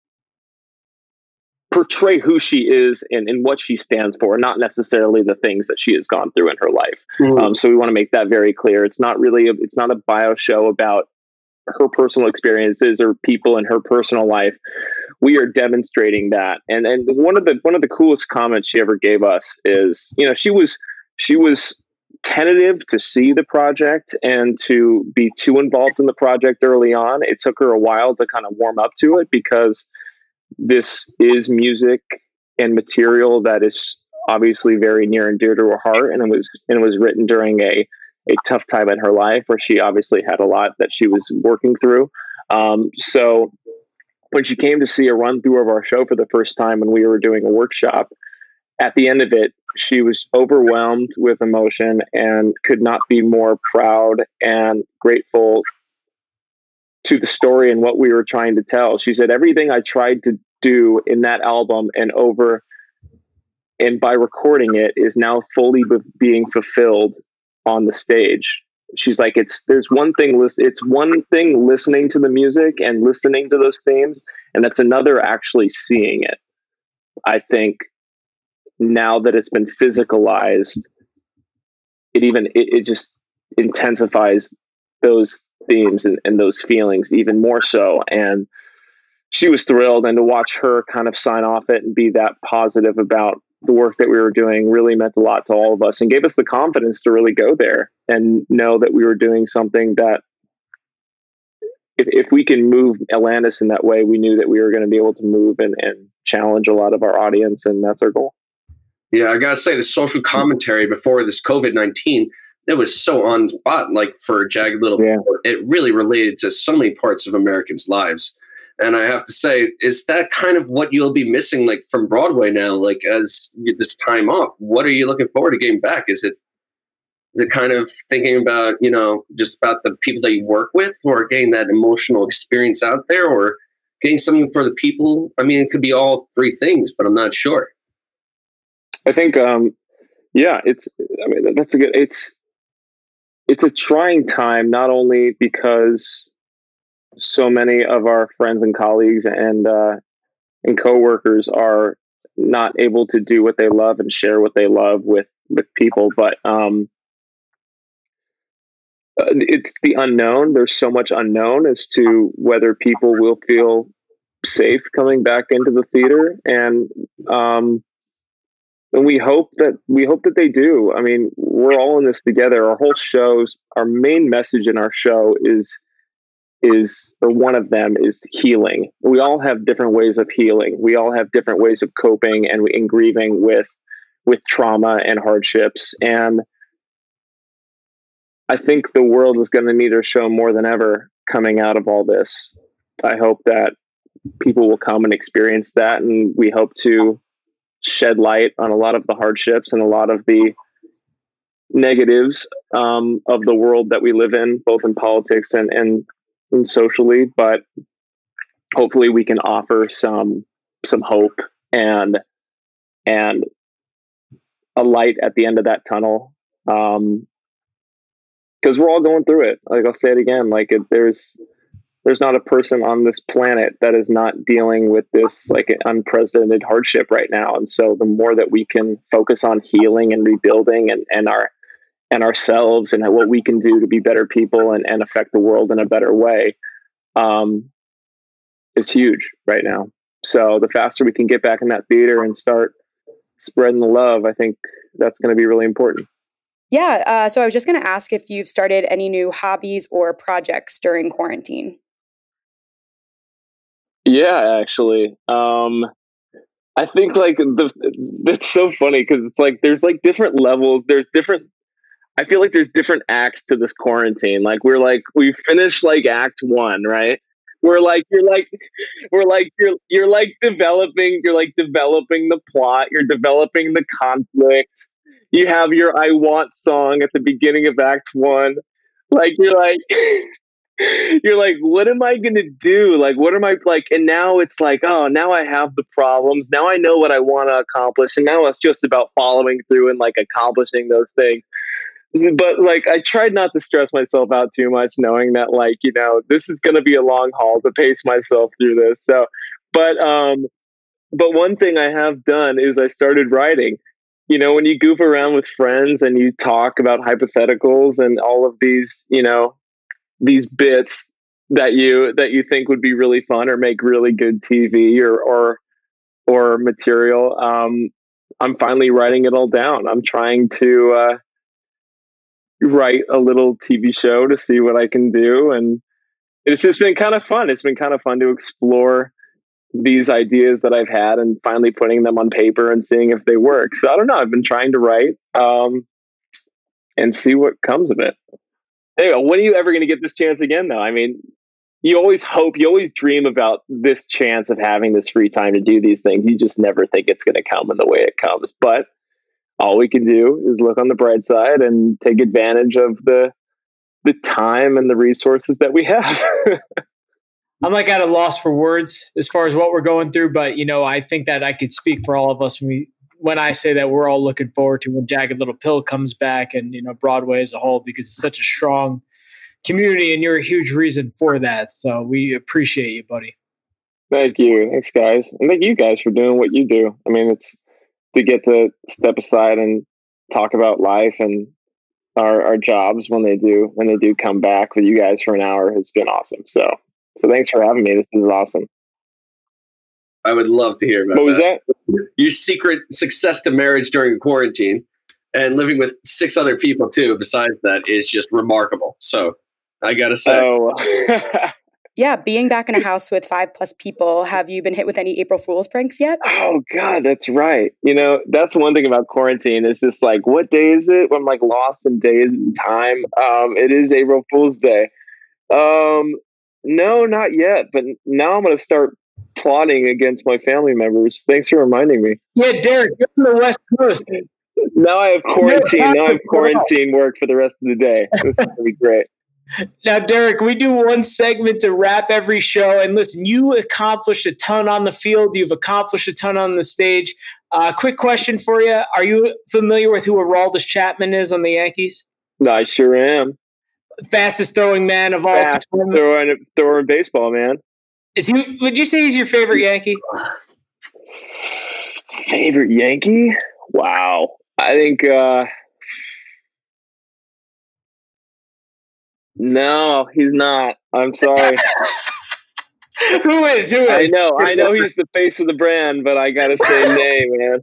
portray who she is and, and what she stands for, not necessarily the things that she has gone through in her life. Mm. Um, so we want to make that very clear. It's not really, a, it's not a bio show about her personal experiences or people in her personal life. We are demonstrating that. And and one of the one of the coolest comments she ever gave us is, you know, she was she was tentative to see the project and to be too involved in the project early on. It took her a while to kind of warm up to it, because this is music and material that is obviously very near and dear to her heart. And it was, and it was written during a, a tough time in her life where she obviously had a lot that she was working through. Um, so when she came to see a run through of our show for the first time, when we were doing a workshop, at the end of it, she was overwhelmed with emotion and could not be more proud and grateful to the story and what we were trying to tell. She said, everything I tried to do in that album and over and by recording it is now fully be- being fulfilled on the stage. she's like, it's, there's one thing, it's one thing listening to the music and listening to those themes. And that's another actually seeing it. I think now that it's been physicalized, it even, it, it just intensifies those themes and, and those feelings even more so. And she was thrilled, and to watch her kind of sign off it and be that positive about the work that we were doing really meant a lot to all of us and gave us the confidence to really go there and know that we were doing something that if, if we can move Atlantis in that way, we knew that we were going to be able to move and, and challenge a lot of our audience. And that's our goal. Yeah, I gotta say, the social commentary before this COVID nineteen, it was so on spot. Like for Jagged Little yeah. Pill, it really related to so many parts of Americans' lives. And I have to say, is that kind of what you'll be missing, like from Broadway now, like as you get this time off? What are you looking forward to getting back? Is it, is it kind of thinking about, you know, just about the people that you work with, or getting that emotional experience out there, or getting something for the people? I mean, it could be all three things, but I'm not sure. I think, um, yeah, it's, I mean, that's a good, it's, it's a trying time, not only because so many of our friends and colleagues and, uh, and coworkers are not able to do what they love and share what they love with, with people, but, um, it's the unknown. There's so much unknown as to whether people will feel safe coming back into the theater. And, um, And we hope that we hope that they do. I mean, we're all in this together. Our whole shows, our main message in our show is, is, or one of them is healing. We all have different ways of healing. We all have different ways of coping and, and grieving with, with trauma and hardships. And I think the world is going to need our show more than ever coming out of all this. I hope that people will come and experience that. And we hope to shed light on a lot of the hardships and a lot of the negatives um, of the world that we live in, both in politics and, and, and socially. But hopefully we can offer some, some hope and, and a light at the end of that tunnel. Um, cause we're all going through it. Like, I'll say it again, like it, there's, there's not a person on this planet that is not dealing with this like an unprecedented hardship right now. And so the more that we can focus on healing and rebuilding and, and our, and ourselves and what we can do to be better people and, and affect the world in a better way, um, is huge right now. So the faster we can get back in that theater and start spreading the love, I think that's going to be really important. Yeah. Uh, so I was just going to ask if you've started any new hobbies or projects during quarantine. Yeah, actually. Um, I think like the, that's so funny because it's like, there's like different levels. There's different, I feel like there's different acts to this quarantine. Like we're like, we finished like act one, right? We're like, you're like, we're like, you're, you're like developing, you're like developing the plot. You're developing the conflict. You have your I Want song at the beginning of act one. Like, you're like, you're like, what am I going to do? Like, what am I like? And now it's like, oh, now I have the problems. Now I know what I want to accomplish. And now it's just about following through and like accomplishing those things. But like, I tried not to stress myself out too much, knowing that like, you know, this is going to be a long haul to pace myself through this. So, but, um, but one thing I have done is I started writing. You know, when you goof around with friends and you talk about hypotheticals and all of these, you know, these bits that you that you think would be really fun or make really good T V or or or material, um, I'm finally writing it all down. I'm trying to uh, write a little T V show to see what I can do, and it's just been kind of fun. It's been kind of fun to explore these ideas that I've had and finally putting them on paper and seeing if they work. So I don't know. I've been trying to write um, and see what comes of it. Hey, when are you ever going to get this chance again, though? I mean, you always hope, you always dream about this chance of having this free time to do these things. You just never think it's going to come in the way it comes. But all we can do is look on the bright side and take advantage of the the time and the resources that we have. I'm like at a loss for words as far as what we're going through, but you know, I think that I could speak for all of us when we when I say that, we're all looking forward to when Jagged Little Pill comes back and, you know, Broadway as a whole, because it's such a strong community and you're a huge reason for that. So we appreciate you, buddy. Thank you. Thanks, guys. And thank you guys for doing what you do. I mean, it's to get to step aside and talk about life and our, our jobs when they do, when they do come back with you guys for an hour has been awesome. So, so thanks for having me. This is awesome. I would love to hear about what was that. that. Your secret success to marriage during quarantine and living with six other people too. Besides that is just remarkable. So I gotta say, oh. Yeah, being back in a house with five plus people, have you been hit with any April Fool's pranks yet? Oh God, that's right. You know, that's one thing about quarantine is just like, what day is it? I'm like lost in days and time. Um, it is April Fool's Day. Um, no, not yet. But now I'm going to start plotting against my family members. Thanks for reminding me. Yeah, Derek, you're on the West Coast. Now I have quarantine. Now I have quarantine work for the rest of the day. This is going to be great. Now, Derek, we do one segment to wrap every show. And listen, you accomplished a ton on the field. You've accomplished a ton on the stage. Uh, quick question for you. Are you familiar with who Aroldis Chapman is on the Yankees? No, I sure am. Fastest throwing man of all Fastest time. Throwing, throwing baseball, man. Is he? Would you say he's your favorite Yankee? Favorite Yankee? Wow. I think... Uh, No, he's not. I'm sorry. Who is? Who is? I know. I know he's the face of the brand, but I gotta say nay, man.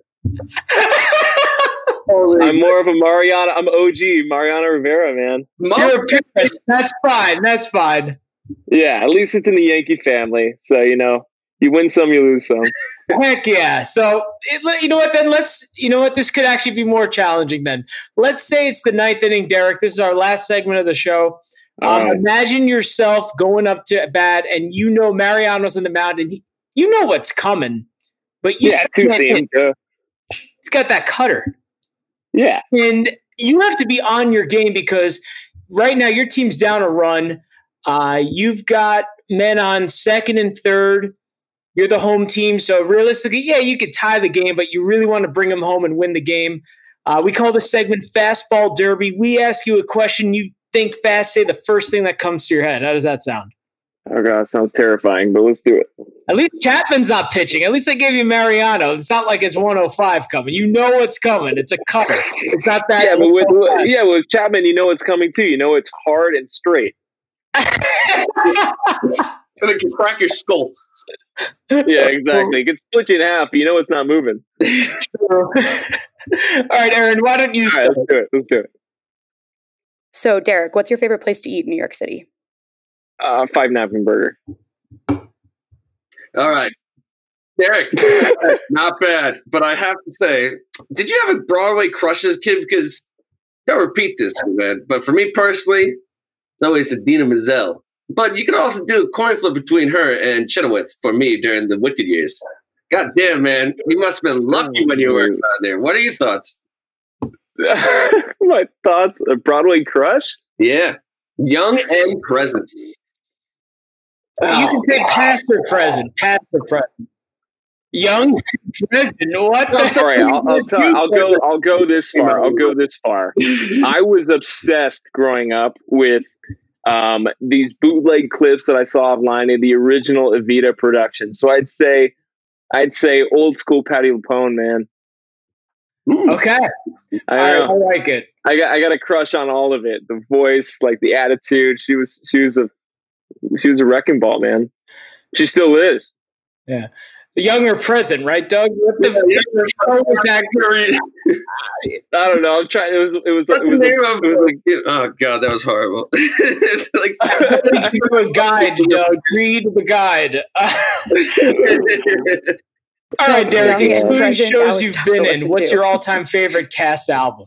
I'm more of a Mariano. I'm O G Mariano Rivera, man. You're a purist. That's fine. That's fine. Yeah, at least it's in the Yankee family. So, you know, you win some, you lose some. Heck yeah. So, it, you know what, then let's, you know what, this could actually be more challenging then. Let's say it's the ninth inning, Derek. This is our last segment of the show. Um, right. Imagine yourself going up to bat and you know Mariano's in the mound and he, you know what's coming, but you yeah, two seam. Uh, it's got that cutter. Yeah. And you have to be on your game because right now your team's down a run. Uh, you've got men on second and third. You're the home team. So realistically, yeah, you could tie the game, but you really want to bring them home and win the game. Uh, we call this segment Fastball Derby. We ask you a question. You think fast, say the first thing that comes to your head. How does that sound? Oh, God, sounds terrifying, but let's do it. At least Chapman's not pitching. At least I gave you Mariano. It's not like it's one oh five coming. You know what's coming. It's a cutter. It's not that. Yeah, but with, yeah, with Chapman, you know what's coming too. You know it's hard and straight. And it can crack your skull. Yeah, exactly. It can split you in half, but you know it's not moving. All right, Aaron, why don't you All right, let's do it. Let's do it. So, Derek, what's your favorite place to eat in New York City? Uh, five napkin burger. All right. Derek, not bad. But I have to say, did you have a Broadway crush as a kid? Because I'll repeat this, man. But for me personally, it's always Idina Menzel. But you can also do a coin flip between her and Chenoweth for me during the Wicked years. God damn, man. You must have been lucky when you were down there. What are your thoughts? My thoughts? A Broadway crush? Yeah. Young and present. Oh, you can say past or present. Past or present. Young, present. What? No, I'm sorry. I'll, I'll, tell, I'll go. I'll go this far. I'll go this far. I was obsessed growing up with um, these bootleg clips that I saw offline of the original Evita production. So I'd say, I'd say old school Patti LuPone, man. Okay, I, I, I like it. I got I got a crush on all of it. The voice, like the attitude. She was she was a she was a wrecking ball, man. She still is. Yeah, the younger present, right, Doug? What the yeah, fuck was that? I don't know. I'm trying. It was it was it was, it was, was, it was like, oh god, that was horrible. It's like give you a guide, Doug. Read the guide. All right, Derek, Young excluding shows shows you've been in, what's to. your all-time favorite cast album?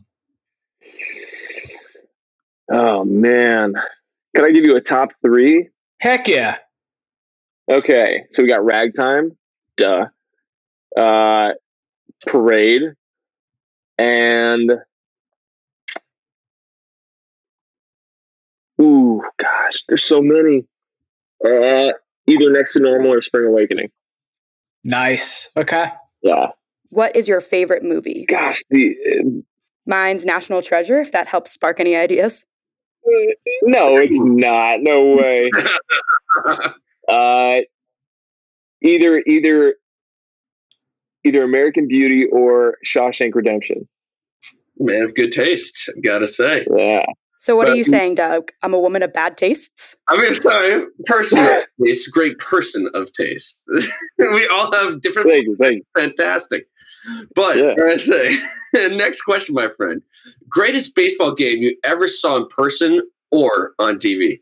Oh, man. Can I give you a top three? Heck yeah. Okay, so we got Ragtime, duh, uh, Parade, and ooh, gosh, there's so many. Uh, either Next to Normal or Spring Awakening. Nice. Okay. Yeah. What is your favorite movie? Gosh, the uh, Mine's National Treasure, if that helps spark any ideas. no, it's not. No way. uh, either either either American Beauty or Shawshank Redemption. Man of good taste, gotta say. Yeah. So what But- are you saying, Doug? I'm a woman of bad tastes? I mean, sorry, person of taste, great person of taste. We all have different. Thank you, thank you. Fantastic. But Yeah. I say, next question, my friend. Greatest baseball game you ever saw in person or on T V?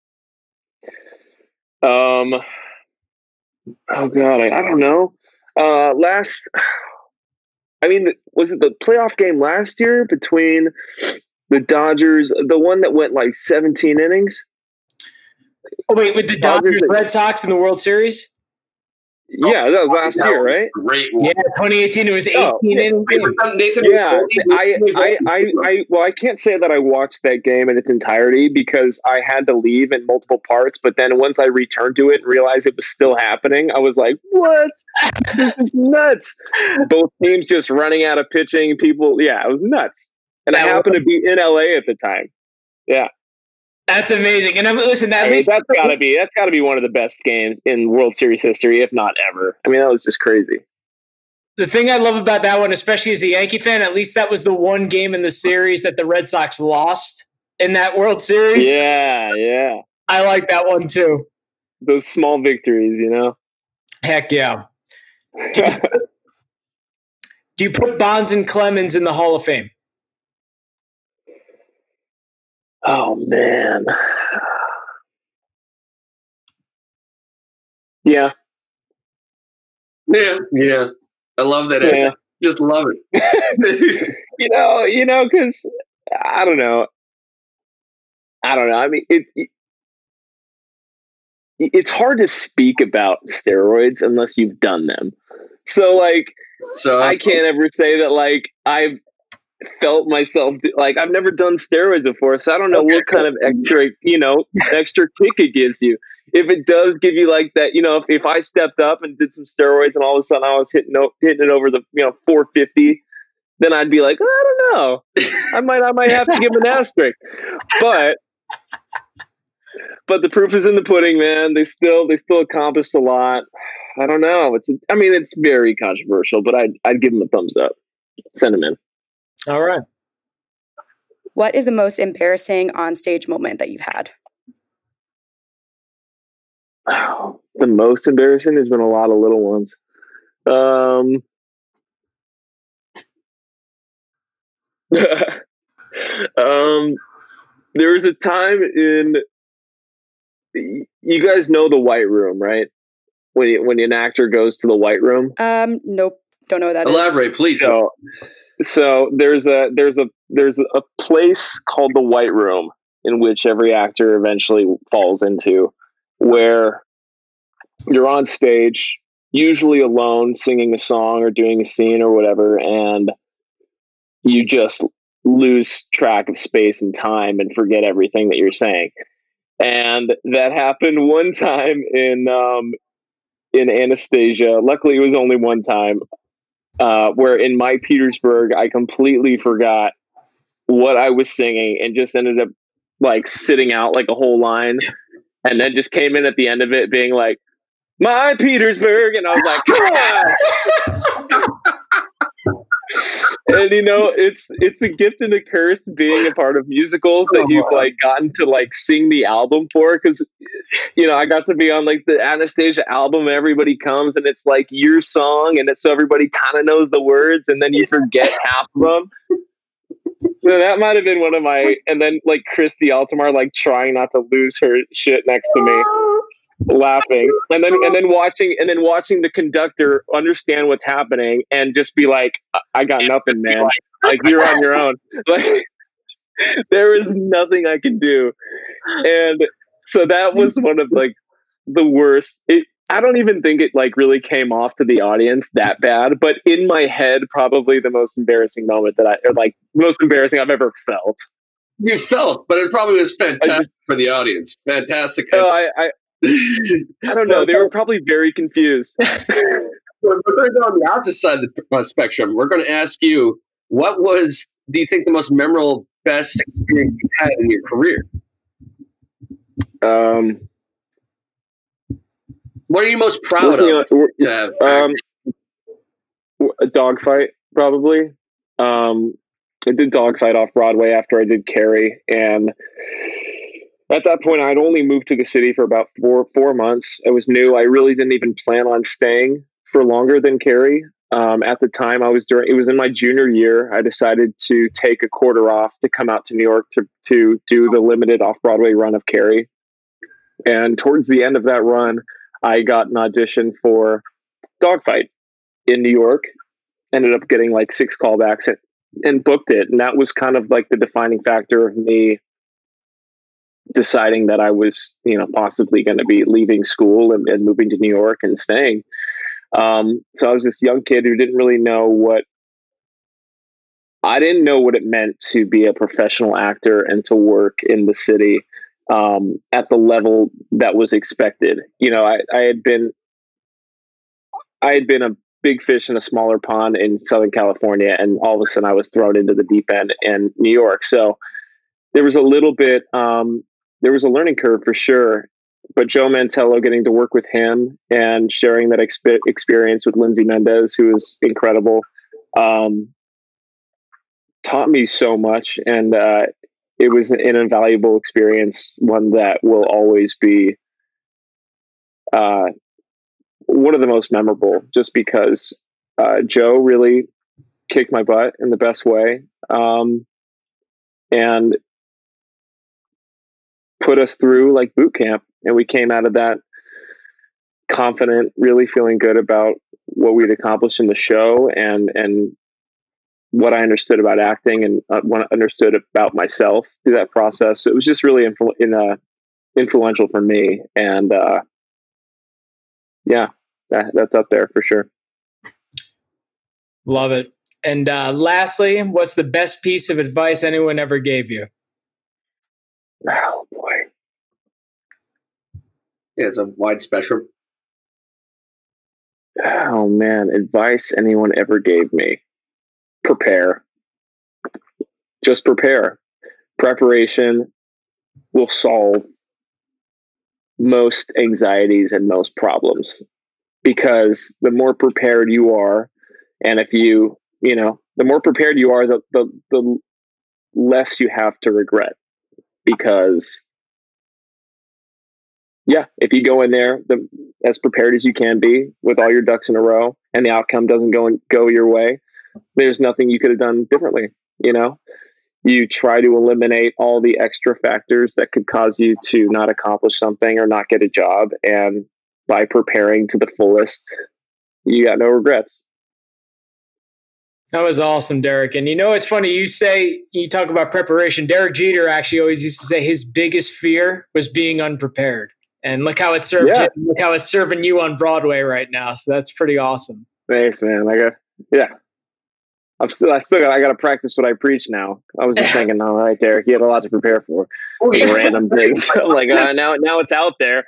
Um. Oh God, I, I don't know. Uh, last, I mean, was it the playoff game last year between the Dodgers, the one that went like seventeen innings? Oh wait, with the Dodgers, Red Sox in the World Series? Yeah, that was last year, right? Great one. Yeah, twenty eighteen. It was eighteen Oh. innings. Yeah, I, I, I, I, well, I can't say that I watched that game in its entirety because I had to leave in multiple parts. But then once I returned to it and realized it was still happening, I was like, "What? This is nuts!" Both teams just running out of pitching. People, yeah, it was nuts. And I happened to be in L A at the time. Yeah. That's amazing. And I'm listen, at Hey, least that's gotta be that's gotta be one of the best games in World Series history, if not ever. I mean, that was just crazy. the thing I love about that one, especially as a Yankee fan, at least that was the one game in the series that the Red Sox lost in that World Series. Yeah, yeah. I like that one too. Those small victories, you know. Heck yeah. Do you, do you put Bonds and Clemens in the Hall of Fame? Oh man. Yeah. Yeah, yeah. I love that. Yeah. Just love it. you know, you know, because I don't know. I don't know. I mean, it, it it's hard to speak about steroids unless you've done them. So, like, so I can't ever say that, like, I've felt myself do, like I've never done steroids before, so I don't know okay. what kind of extra, you know, extra kick it gives you. If it does give you like that, you know, if, if I stepped up and did some steroids and all of a sudden I was hitting hitting it over the, you know, four fifty, then I'd be like, oh, I don't know, I might I might have to give an asterisk. But but the proof is in the pudding, man. They still they still accomplished a lot. I don't know. It's I mean it's very controversial, but I'd I'd give them a thumbs up. Send them in. All right. What is the most embarrassing onstage moment that you've had? Oh, the most embarrassing has been a lot of little ones. Um, um, there was a time in, you guys know the White Room, right? When you, when an actor goes to the White Room. Um, nope, don't know what that Elaborate, is. please. So, so there's a there's a there's a place called the White Room in which every actor eventually falls into, where you're on stage, usually alone, singing a song or doing a scene or whatever, and you just lose track of space and time and forget everything that you're saying. And that happened one time in um, in Anastasia. Luckily, it was only one time. Uh, where in My Petersburg, I completely forgot what I was singing and just ended up like sitting out like a whole line, and then just came in at the end of it being like, "My Petersburg," and I was like, "Come on!" And you know, it's it's a gift and a curse being a part of musicals that you've like gotten to like sing the album for, because you know I got to be on like the Anastasia album. Everybody comes and it's like your song, and it's so everybody kind of knows the words, and then you forget half of them. So that might have been one of my. And then like Christy Altomar like trying not to lose her shit next to me, laughing, and then and then watching and then watching the conductor understand what's happening and just be like, I got nothing, man. Like, you're on your own. Like, there is nothing I can do. And so that was one of like the worst. It, I don't even think it like really came off to the audience that bad, but in my head, probably the most embarrassing moment that I, or like most embarrassing I've ever felt. You felt, but it probably was fantastic just, for the audience. Fantastic. Oh, I, I I don't know. They were probably very confused. We're going to go on the opposite side of the uh, spectrum. We're going to ask you, what was, do you think, the most memorable, best experience you had in your career? Um, what are you most proud you of know, to have? Um, a dogfight, probably. Um, I did dogfight off Broadway after I did Carrie, and at that point, I'd only moved to the city for about four four months. I was new. I really didn't even plan on staying for longer than Carrie. Um, at the time, I was during. It was in my junior year. I decided to take a quarter off to come out to New York to to do the limited off Broadway run of Carrie. And towards the end of that run, I got an audition for Dogfight in New York. Ended up getting like six callbacks and, and booked it. And that was kind of like the defining factor of me deciding that I was, you know, possibly going to be leaving school and, and moving to New York and staying. Um, so I was this young kid who didn't really know what, I didn't know what it meant to be a professional actor and to work in the city um, at the level that was expected. You know, I, I had been, I had been a big fish in a smaller pond in Southern California, and all of a sudden I was thrown into the deep end in New York. So there was a little bit, um, there was a learning curve for sure. But Joe Mantello, getting to work with him and sharing that exp- experience with Lindsay Mendez, who is incredible, um, taught me so much. And uh, it was an invaluable experience, one that will always be uh, one of the most memorable, just because uh, Joe really kicked my butt in the best way. Um, and put us through like boot camp, and we came out of that confident, really feeling good about what we'd accomplished in the show and and what I understood about acting and uh, what I understood about myself through that process. It was just really influ- in, uh, influential for me, and uh, yeah, that, that's up there for sure. Love it. And uh, lastly, what's the best piece of advice anyone ever gave you? Oh boy. Yeah, it's a wide spectrum. Oh man, advice anyone ever gave me. Prepare. Just prepare. Preparation will solve most anxieties and most problems, because the more prepared you are, and if you, you know, the more prepared you are, the the, the less you have to regret. Because yeah, if you go in there the, as prepared as you can be with all your ducks in a row, and the outcome doesn't go and go your way, there's nothing you could have done differently. You know, you try to eliminate all the extra factors that could cause you to not accomplish something or not get a job. And by preparing to the fullest, you got no regrets. That was awesome, Derek. And you know, it's funny, you say, you talk about preparation. Derek Jeter actually always used to say his biggest fear was being unprepared. And look how it served Yeah. him. Look how it's serving you on Broadway right now. So that's pretty awesome. Thanks, man. I got, yeah. I'm still, I still got, I got to practice what I preach now. I was just thinking, all right, Derek, you had a lot to prepare for. Random things. I'm like, uh, now, now it's out there.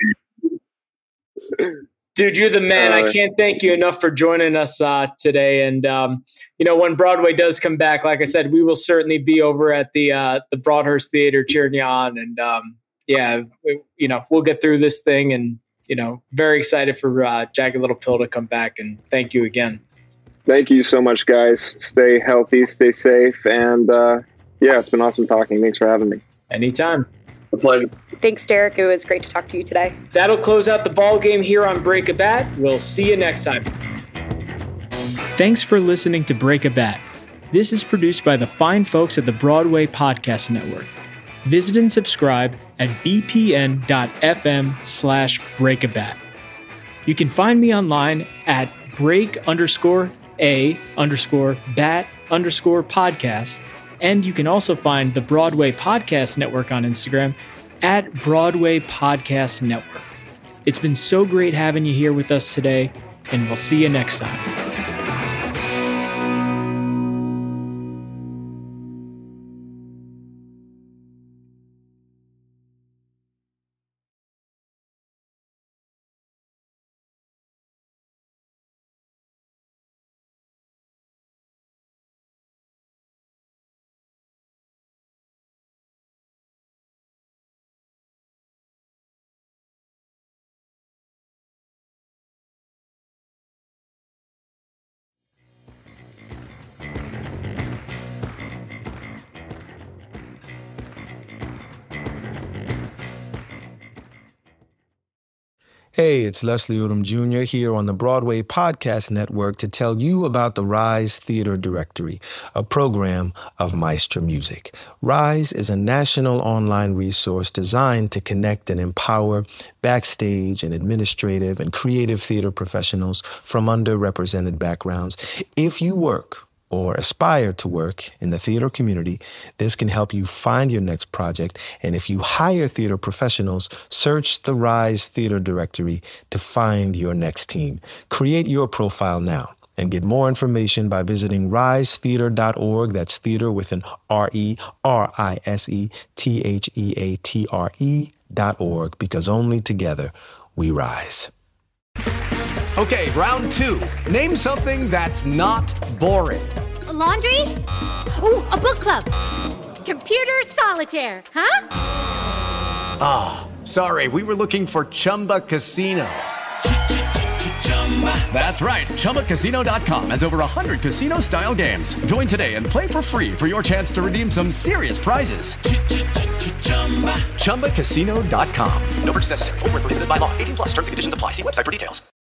Dude, you're the man. Uh, I can't thank you enough for joining us uh, today. And, um, you know, when Broadway does come back, like I said, we will certainly be over at the uh, the Broadhurst Theater cheering you on. And, um, yeah, we, you know, we'll get through this thing. And, you know, very excited for uh, Jagged Little Pill to come back. And thank you again. Thank you so much, guys. Stay healthy, stay safe. And, uh, yeah, it's been awesome talking. Thanks for having me. Anytime. A pleasure. Thanks, Derek. It was great to talk to you today. That'll close out the ball game here on Break a Bat. We'll see you next time. Thanks for listening to Break a Bat. This is produced by the fine folks at the Broadway Podcast Network. Visit and subscribe at bpn.fm slash breakabat. You can find me online at break underscore a underscore bat underscore podcast. And you can also find the Broadway Podcast Network on Instagram at Broadway Podcast Network. It's been so great having you here with us today, and we'll see you next time. Hey, it's Leslie Odom Junior here on the Broadway Podcast Network to tell you about the Rise Theater Directory, a program of Maestro Music. Rise is a national online resource designed to connect and empower backstage and administrative and creative theater professionals from underrepresented backgrounds. If you work or aspire to work in the theater community, this can help you find your next project. And if you hire theater professionals, search the Rise Theater Directory to find your next team. Create your profile now and get more information by visiting rise theater dot org. That's theater with an R E, R I S E, T H E A T R E dot org, because only together we rise. Okay, round two. Name something that's not boring. A laundry? Ooh, a book club. Computer solitaire, huh? Ah, oh, sorry, we were looking for Chumba Casino. That's right, Chumba Casino dot com has over one hundred casino-style games. Join today and play for free for your chance to redeem some serious prizes. Chumba Casino dot com. No purchase necessary. Void where prohibited by law. eighteen plus terms and conditions apply. See website for details.